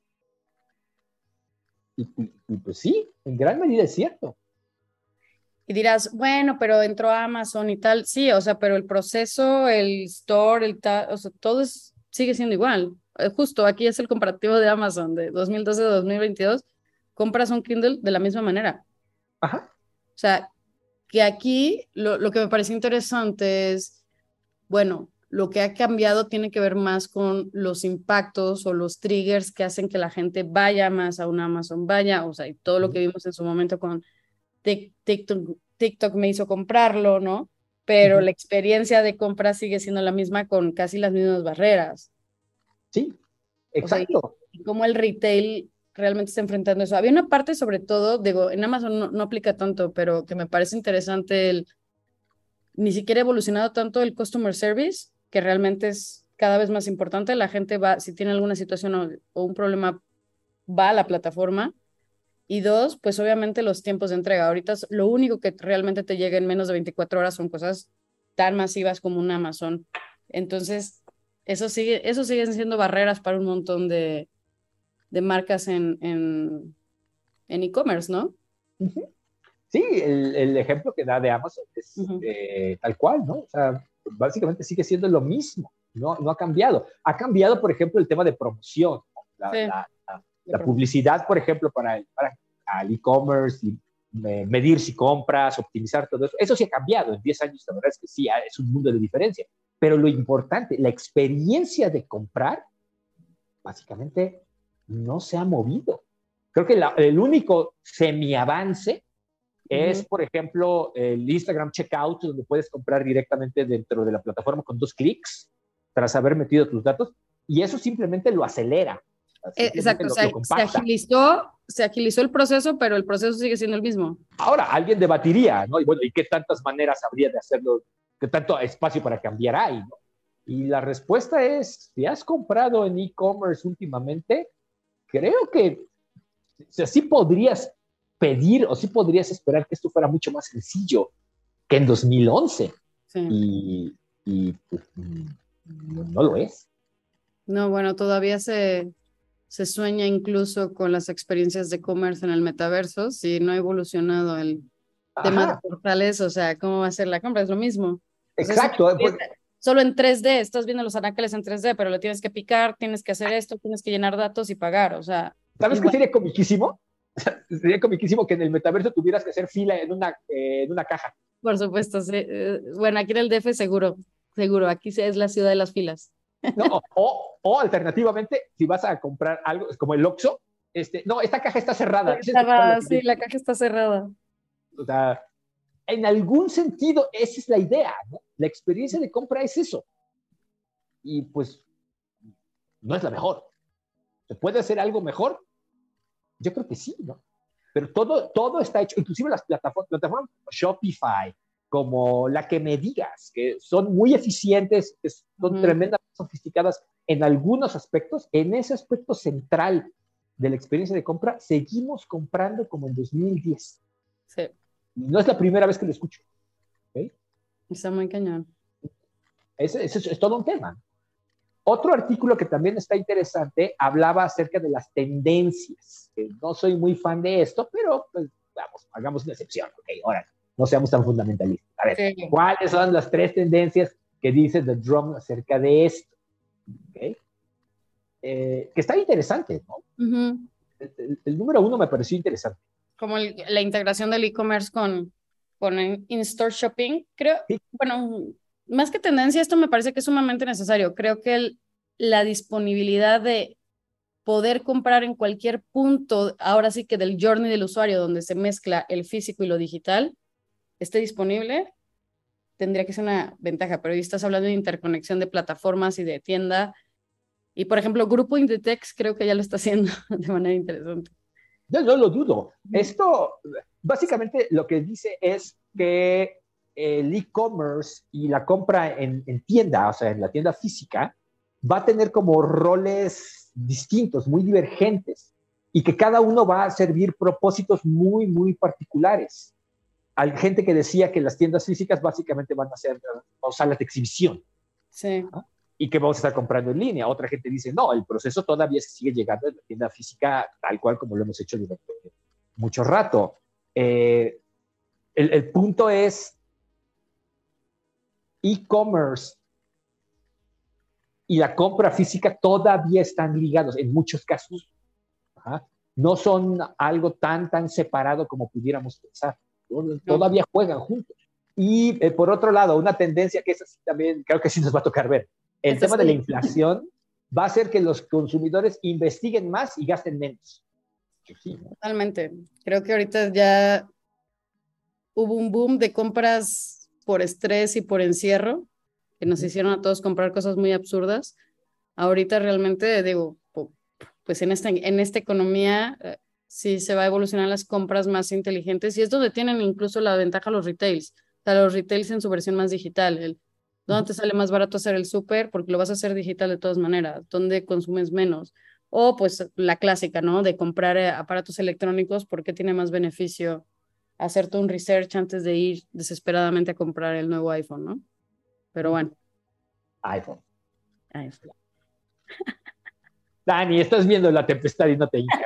Y pues sí, en gran medida es cierto. Y dirás, bueno, pero entró Amazon y tal. Sí, o sea, pero el proceso, el store, o sea, todo sigue siendo igual. Justo aquí es el comparativo de Amazon de 2012 a 2022. Compras un Kindle de la misma manera. Ajá. O sea, que aquí lo que me parece interesante es, bueno, lo que ha cambiado tiene que ver más con los impactos o los triggers que hacen que la gente vaya más a un Amazon, o sea, y todo lo que vimos en su momento con TikTok me hizo comprarlo, ¿no? Pero la experiencia de compra sigue siendo la misma con casi las mismas barreras. Sí, exacto. O sea, y cómo el retail realmente está enfrentando eso. Había una parte sobre todo, digo, en Amazon no aplica tanto, pero que me parece interesante ni siquiera ha evolucionado tanto el customer service, que realmente es cada vez más importante. La gente va, si tiene alguna situación o un problema, va a la plataforma. Y dos, pues obviamente los tiempos de entrega. Ahorita lo único que realmente te llega en menos de 24 horas son cosas tan masivas como un Amazon. Entonces, eso siguen siendo barreras para un montón de marcas en e-commerce, ¿no? Sí, el ejemplo que da de Amazon es tal cual, ¿no? O sea, básicamente sigue siendo lo mismo, no ha cambiado. Ha cambiado, por ejemplo, el tema de promoción, la publicidad, por ejemplo, para el e-commerce, medir si compras, optimizar todo eso. Eso sí ha cambiado en 10 años, la verdad es que sí, es un mundo de diferencia. Pero lo importante, la experiencia de comprar, básicamente no se ha movido. Creo que el único semi-avance es, por ejemplo, el Instagram Checkout, donde puedes comprar directamente dentro de la plataforma con 2 clics tras haber metido tus datos, y eso simplemente lo acelera. Exacto, lo se agilizó el proceso, pero el proceso sigue siendo el mismo. Ahora, alguien debatiría, ¿no? Y bueno, ¿y qué tantas maneras habría de hacerlo? ¿Qué tanto espacio para cambiar hay, no? Y la respuesta es, si has comprado en e-commerce últimamente, creo que sí podrías pedir o sí podrías esperar que esto fuera mucho más sencillo que en 2011. Sí. Y pues, no lo es. No, bueno, todavía se sueña incluso con las experiencias de e-commerce en el metaverso, si no ha evolucionado el tema de portales, o sea, ¿cómo va a ser la compra? Es lo mismo. Exacto. O sea, solo en 3D, estás viendo los anaqueles en 3D, pero le tienes que picar, tienes que hacer esto, tienes que llenar datos y pagar, o sea. ¿Sabes qué sería comiquísimo? Sería comiquísimo que en el metaverso tuvieras que hacer fila en una caja. Por supuesto, sí. Bueno, aquí en el DF seguro, aquí es la ciudad de las filas. No, o alternativamente, si vas a comprar algo, es como el Oxxo, no, esta caja está cerrada. Sí, la caja está cerrada. O sea, en algún sentido, esa es la idea, ¿no? La experiencia de compra es eso. Y pues, no es la mejor. ¿Se puede hacer algo mejor? Yo creo que sí, ¿no? Pero todo está hecho, inclusive las plataformas como Shopify, como la que me digas, que son muy eficientes, que son tremendamente sofisticadas en algunos aspectos. En ese aspecto central de la experiencia de compra, seguimos comprando como en 2010. Sí. No es la primera vez que lo escucho. ¿Okay? Está muy cañón. Es todo un tema. Otro artículo que también está interesante hablaba acerca de las tendencias. No soy muy fan de esto, pero pues vamos, hagamos una excepción. Ok, ahora no seamos tan fundamentalistas. A ver, sí. ¿Cuáles son las 3 tendencias que dice The Drum acerca de esto? Okay. Que está interesante, ¿no? Uh-huh. El número 1 me pareció interesante. Como la integración del e-commerce con in-store shopping. Creo, sí. Bueno, más que tendencia, esto me parece que es sumamente necesario. Creo que la disponibilidad de poder comprar en cualquier punto, ahora sí que del journey del usuario, donde se mezcla el físico y lo digital, esté disponible, tendría que ser una ventaja. Pero hoy estás hablando de interconexión de plataformas y de tienda. Y, por ejemplo, Grupo Inditex creo que ya lo está haciendo de manera interesante. Yo no lo dudo. Esto, básicamente, lo que dice es que el e-commerce y la compra en tienda, o sea, en la tienda física, va a tener como roles distintos, muy divergentes, y que cada uno va a servir propósitos muy, muy particulares. Hay gente que decía que las tiendas físicas básicamente van a ser salas de exhibición. Sí. ¿No? Y que vamos a estar comprando en línea. Otra gente dice, no, el proceso todavía se sigue llegando en la tienda física tal cual como lo hemos hecho durante mucho rato. El punto es, e-commerce y la compra física todavía están ligados en muchos casos. Ajá. No son algo tan separado como pudiéramos pensar. Todavía juegan juntos. Y por otro lado, una tendencia que es así también, creo que sí nos va a tocar ver. El tema de la inflación va a hacer que los consumidores investiguen más y gasten menos. Sí, ¿no? Totalmente. Creo que ahorita ya hubo un boom de compras por estrés y por encierro, que nos hicieron a todos comprar cosas muy absurdas. Ahorita realmente, digo, pues en esta economía sí se va a evolucionar las compras más inteligentes y es donde tienen incluso la ventaja los retails. O sea, los retails en su versión más digital. ¿Dónde te sale más barato hacer el súper? Porque lo vas a hacer digital de todas maneras. ¿Dónde consumes menos? O pues la clásica, ¿no? De comprar aparatos electrónicos, porque tiene más beneficio hacerte un research antes de ir desesperadamente a comprar el nuevo iPhone, ¿no? Pero bueno. iPhone. Dani, estás viendo La Tempestad y no te hincas.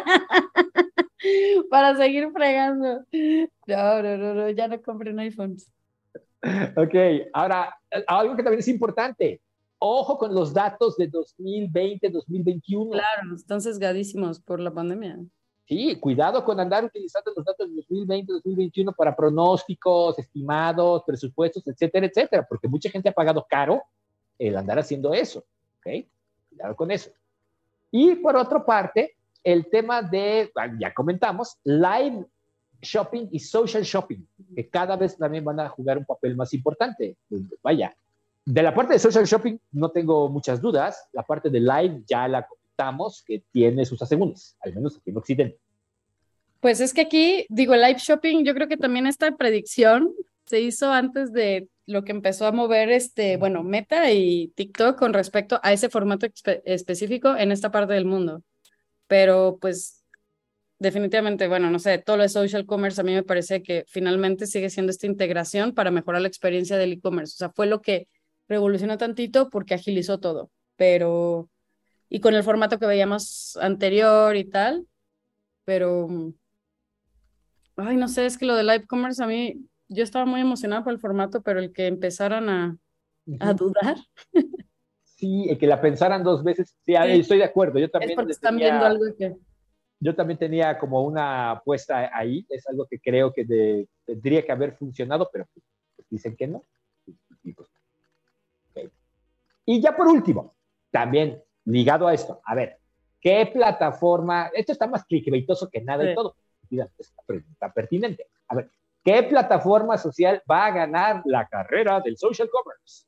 Para seguir fregando. No, ya no compren iPhones. Ok, ahora, algo que también es importante. Ojo con los datos de 2020, 2021. Claro, están sesgadísimos por la pandemia. Sí, cuidado con andar utilizando los datos de 2020, 2021 para pronósticos, estimados, presupuestos, etcétera, etcétera, porque mucha gente ha pagado caro el andar haciendo eso. ¿Ok? Cuidado con eso. Y por otra parte, el tema de, ya comentamos, live shopping y social shopping, que cada vez también van a jugar un papel más importante. Vaya, de la parte de social shopping no tengo muchas dudas. La parte de live ya la comentamos, que tiene sus asegúnes, al menos aquí en Occidente. Pues es que aquí, digo, live shopping, yo creo que también esta predicción se hizo antes de lo que empezó a mover Meta y TikTok con respecto a ese formato específico en esta parte del mundo. Pero pues definitivamente, no sé, todo lo de social commerce a mí me parece que finalmente sigue siendo esta integración para mejorar la experiencia del e-commerce. O sea, fue lo que revolucionó tantito porque agilizó todo. Pero, y con el formato que veíamos anterior y tal, pero, ay, no sé, es que lo de live commerce a mí, yo estaba muy emocionada por el formato, pero el que empezaran a dudar. Sí, el que la pensaran 2 veces, sí, estoy de acuerdo. Yo también es porque están viendo algo que... Yo también tenía como una apuesta ahí, es algo que creo que tendría que haber funcionado, pero pues dicen que no. Okay. Y ya por último, también ligado a esto, a ver, ¿qué plataforma? Esto está más clickbaitoso que nada y todo. Está pertinente. A ver, ¿qué plataforma social va a ganar la carrera del social commerce?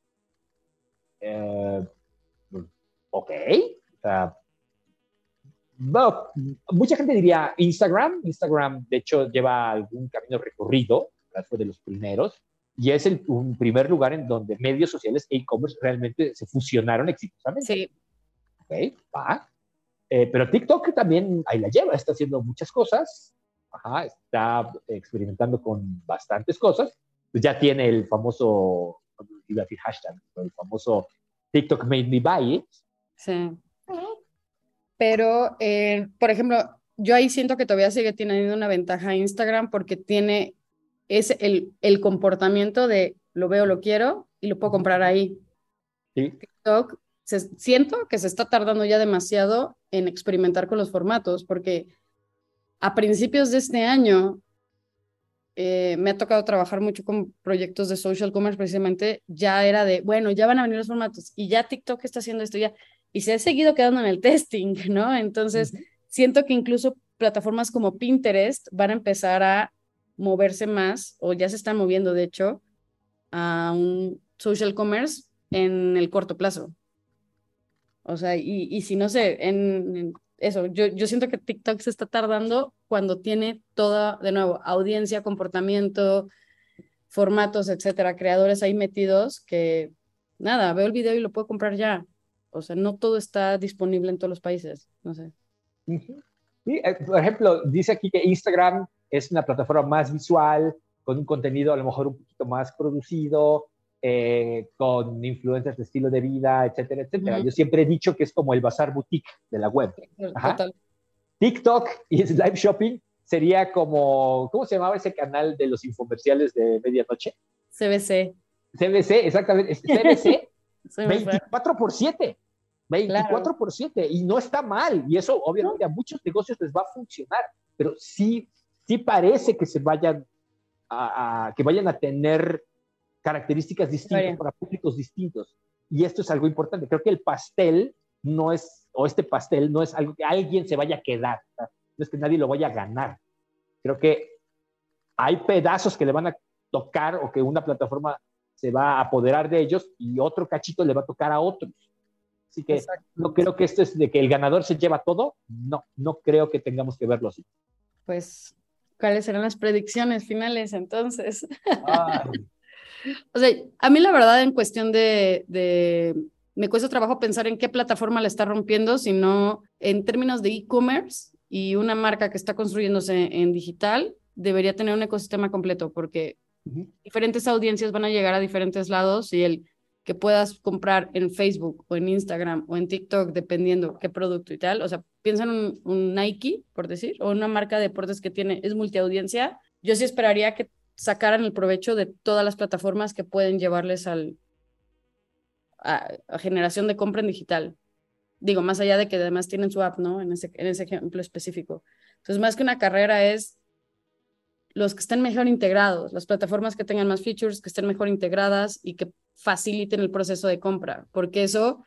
Ok. O sea, mucha gente diría Instagram. Instagram, de hecho, lleva algún camino recorrido, fue de los primeros, y es un primer lugar en donde medios sociales e e-commerce realmente se fusionaron exitosamente. Sí. Ok, va. Pero TikTok también ahí la lleva, está haciendo muchas cosas, está experimentando con bastantes cosas, pues ya tiene el famoso, iba a decir hashtag, el famoso TikTok made me buy it. Sí. Pero, por ejemplo, yo ahí siento que todavía sigue teniendo una ventaja Instagram porque tiene el comportamiento de lo veo, lo quiero y lo puedo comprar ahí. Sí. TikTok, siento que se está tardando ya demasiado en experimentar con los formatos porque a principios de este año me ha tocado trabajar mucho con proyectos de social commerce, precisamente ya era de, bueno, ya van a venir los formatos y ya TikTok está haciendo esto ya, y se ha seguido quedando en el testing, ¿no? Entonces, siento que incluso plataformas como Pinterest van a empezar a moverse más, o ya se están moviendo, de hecho, a un social commerce en el corto plazo. O sea, y si no sé, en eso, yo siento que TikTok se está tardando cuando tiene toda, de nuevo, audiencia, comportamiento, formatos, etcétera, creadores ahí metidos que, nada, veo el video y lo puedo comprar ya. O sea, no todo está disponible en todos los países, no sé. Sí, por ejemplo, dice aquí que Instagram es una plataforma más visual, con un contenido a lo mejor un poquito más producido, con influencias de estilo de vida, etcétera, etcétera. Yo siempre he dicho que es como el bazar boutique de la web. Total. TikTok y live shopping sería como, ¿cómo se llamaba ese canal de los infomerciales de medianoche? CBC. CBC, exactamente. CBC 24/7. 24/7. Y no está mal. Y eso obviamente a muchos negocios les va a funcionar. Pero sí parece que se vayan que vayan a tener características distintas para públicos distintos. Y esto es algo importante. Creo que el pastel no es, o este pastel no es algo que alguien se vaya a quedar. ¿Verdad? No es que nadie lo vaya a ganar. Creo que hay pedazos que le van a tocar o que una plataforma se va a apoderar de ellos y otro cachito le va a tocar a otros. Así que no creo que esto es de que el ganador se lleva todo. No creo que tengamos que verlo así. Pues, ¿cuáles serán las predicciones finales entonces? O sea, a mí la verdad en cuestión me cuesta trabajo pensar en qué plataforma la está rompiendo, sino en términos de e-commerce y una marca que está construyéndose en digital, debería tener un ecosistema completo porque diferentes audiencias van a llegar a diferentes lados y el que puedas comprar en Facebook o en Instagram o en TikTok, dependiendo qué producto y tal, o sea, piensa en un Nike, por decir, o una marca de deportes que es multiaudiencia, yo sí esperaría que sacaran el provecho de todas las plataformas que pueden llevarles a generación de compra en digital. Digo, más allá de que además tienen su app, ¿no? En ese ejemplo específico. Entonces, más que una carrera es los que estén mejor integrados, las plataformas que tengan más features, que estén mejor integradas y que faciliten el proceso de compra, porque eso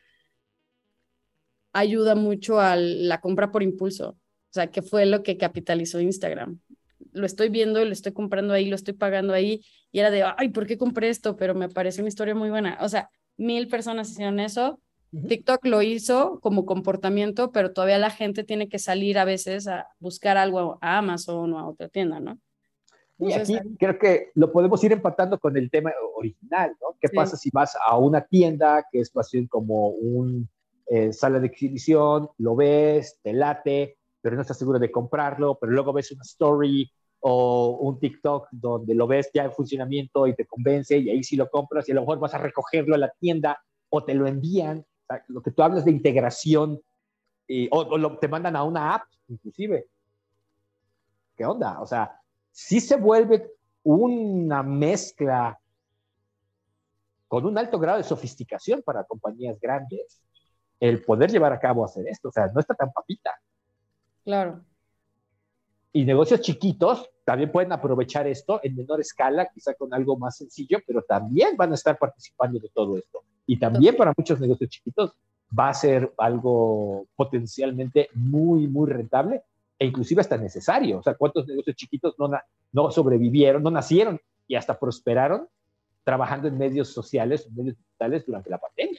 ayuda mucho a la compra por impulso. O sea, que fue lo que capitalizó Instagram. Lo estoy viendo, lo estoy comprando ahí, lo estoy pagando ahí, y era de, ay, ¿por qué compré esto? Pero me parece una historia muy buena. O sea, 1000 personas hicieron eso. TikTok lo hizo como comportamiento, pero todavía la gente tiene que salir a veces a buscar algo a Amazon o a otra tienda, ¿no? Entonces, y aquí creo que lo podemos ir empatando con el tema original, ¿no? ¿Qué pasa si vas a una tienda que es más bien como un sala de exhibición, lo ves, te late, pero no estás seguro de comprarlo, pero luego ves una story o un TikTok donde lo ves ya en funcionamiento y te convence y ahí sí lo compras y a lo mejor vas a recogerlo a la tienda o te lo envían? O sea, lo que tú hablas de integración o te mandan a una app inclusive. ¿Qué onda? O sea, sí se vuelve una mezcla con un alto grado de sofisticación para compañías grandes el poder llevar a cabo hacer esto. O sea, no está tan papita. Claro. Y negocios chiquitos también pueden aprovechar esto en menor escala, quizá con algo más sencillo, pero también van a estar participando de todo esto. Y también para muchos negocios chiquitos va a ser algo potencialmente muy, muy rentable e inclusive hasta necesario. O sea, ¿cuántos negocios chiquitos no sobrevivieron, no nacieron y hasta prosperaron trabajando en medios sociales, en medios digitales durante la pandemia?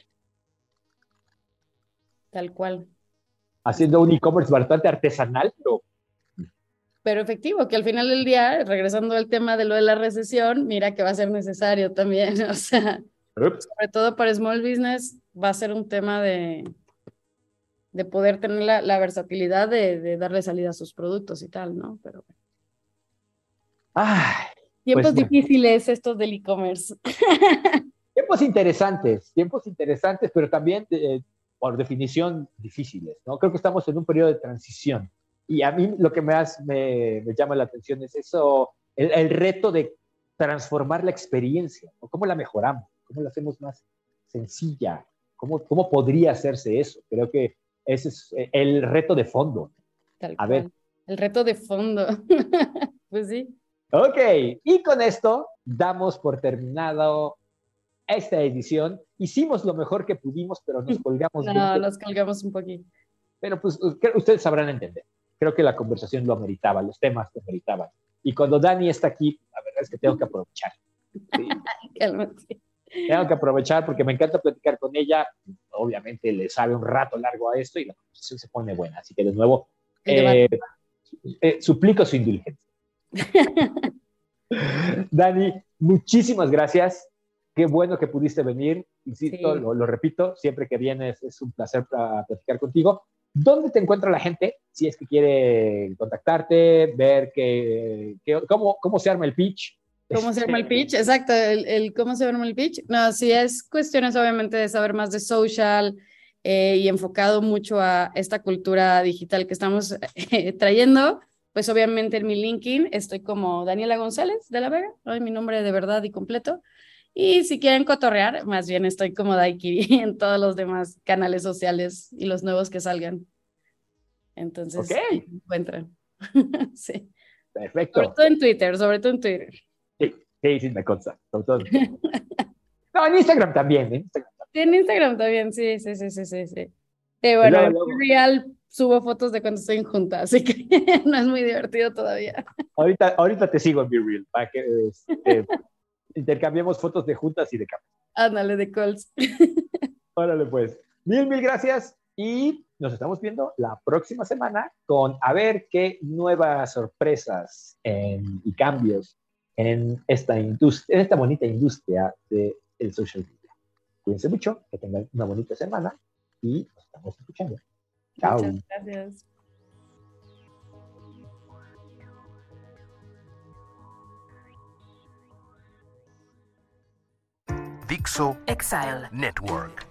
Tal cual. Haciendo un e-commerce bastante artesanal, pero efectivo, que al final del día, regresando al tema de lo de la recesión, mira que va a ser necesario también, o sea, sobre todo para small business, va a ser un tema de poder tener la versatilidad de darle salida a sus productos y tal, ¿no? Pero tiempos pues, difíciles estos del e-commerce. Tiempos tiempos interesantes, pero también, por definición, difíciles, ¿no? Creo que estamos en un periodo de transición. Y a mí lo que más me llama la atención es eso, el reto de transformar la experiencia, ¿no? ¿Cómo la mejoramos? ¿Cómo la hacemos más sencilla? ¿Cómo podría hacerse eso? Creo que ese es el reto de fondo. Tal A cual. ver. El reto de fondo. Pues sí. Ok, y con esto damos por terminado esta edición. Hicimos lo mejor que pudimos, pero nos colgamos. No, nos colgamos un poquito. Pero pues ustedes sabrán entender. Creo que la conversación lo ameritaba, los temas lo ameritaban. Y cuando Dani está aquí, la verdad es que tengo que aprovechar. Sí. Cálmate. Tengo que aprovechar porque me encanta platicar con ella. Obviamente le sabe un rato largo a esto y la conversación se pone buena. Así que de nuevo, suplico su indulgencia. Dani, muchísimas gracias. Qué bueno que pudiste venir. Insisto, sí. lo repito, siempre que vienes es un placer platicar contigo. ¿Dónde te encuentra la gente si es que quiere contactarte, ver cómo se arma el pitch? ¿Cómo se arma el pitch? Exacto, el cómo se arma el pitch. No, sí es cuestiones obviamente de saber más de social y enfocado mucho a esta cultura digital que estamos trayendo. Pues obviamente en mi LinkedIn estoy como Daniela González de la Vega, ¿no? Mi nombre de verdad y completo. Y si quieren cotorrear, más bien estoy como Daikiri en todos los demás canales sociales y los nuevos que salgan. Entonces, me encuentran. Sí. Perfecto. Sobre todo en Twitter. Sí, me consta. No, en Instagram también, ¿eh? En Instagram también, sí. Bueno, en real subo fotos de cuando estoy en junta, así que no es muy divertido todavía. Ahorita te sigo en BeReal, para que intercambiemos fotos de juntas y de capas. Ándale, de calls. Órale, pues. Mil gracias y nos estamos viendo la próxima semana con a ver qué nuevas sorpresas y cambios en esta bonita industria del social media. Cuídense mucho, que tengan una bonita semana y nos estamos escuchando. Chao. Muchas gracias. Dixo Exile Network.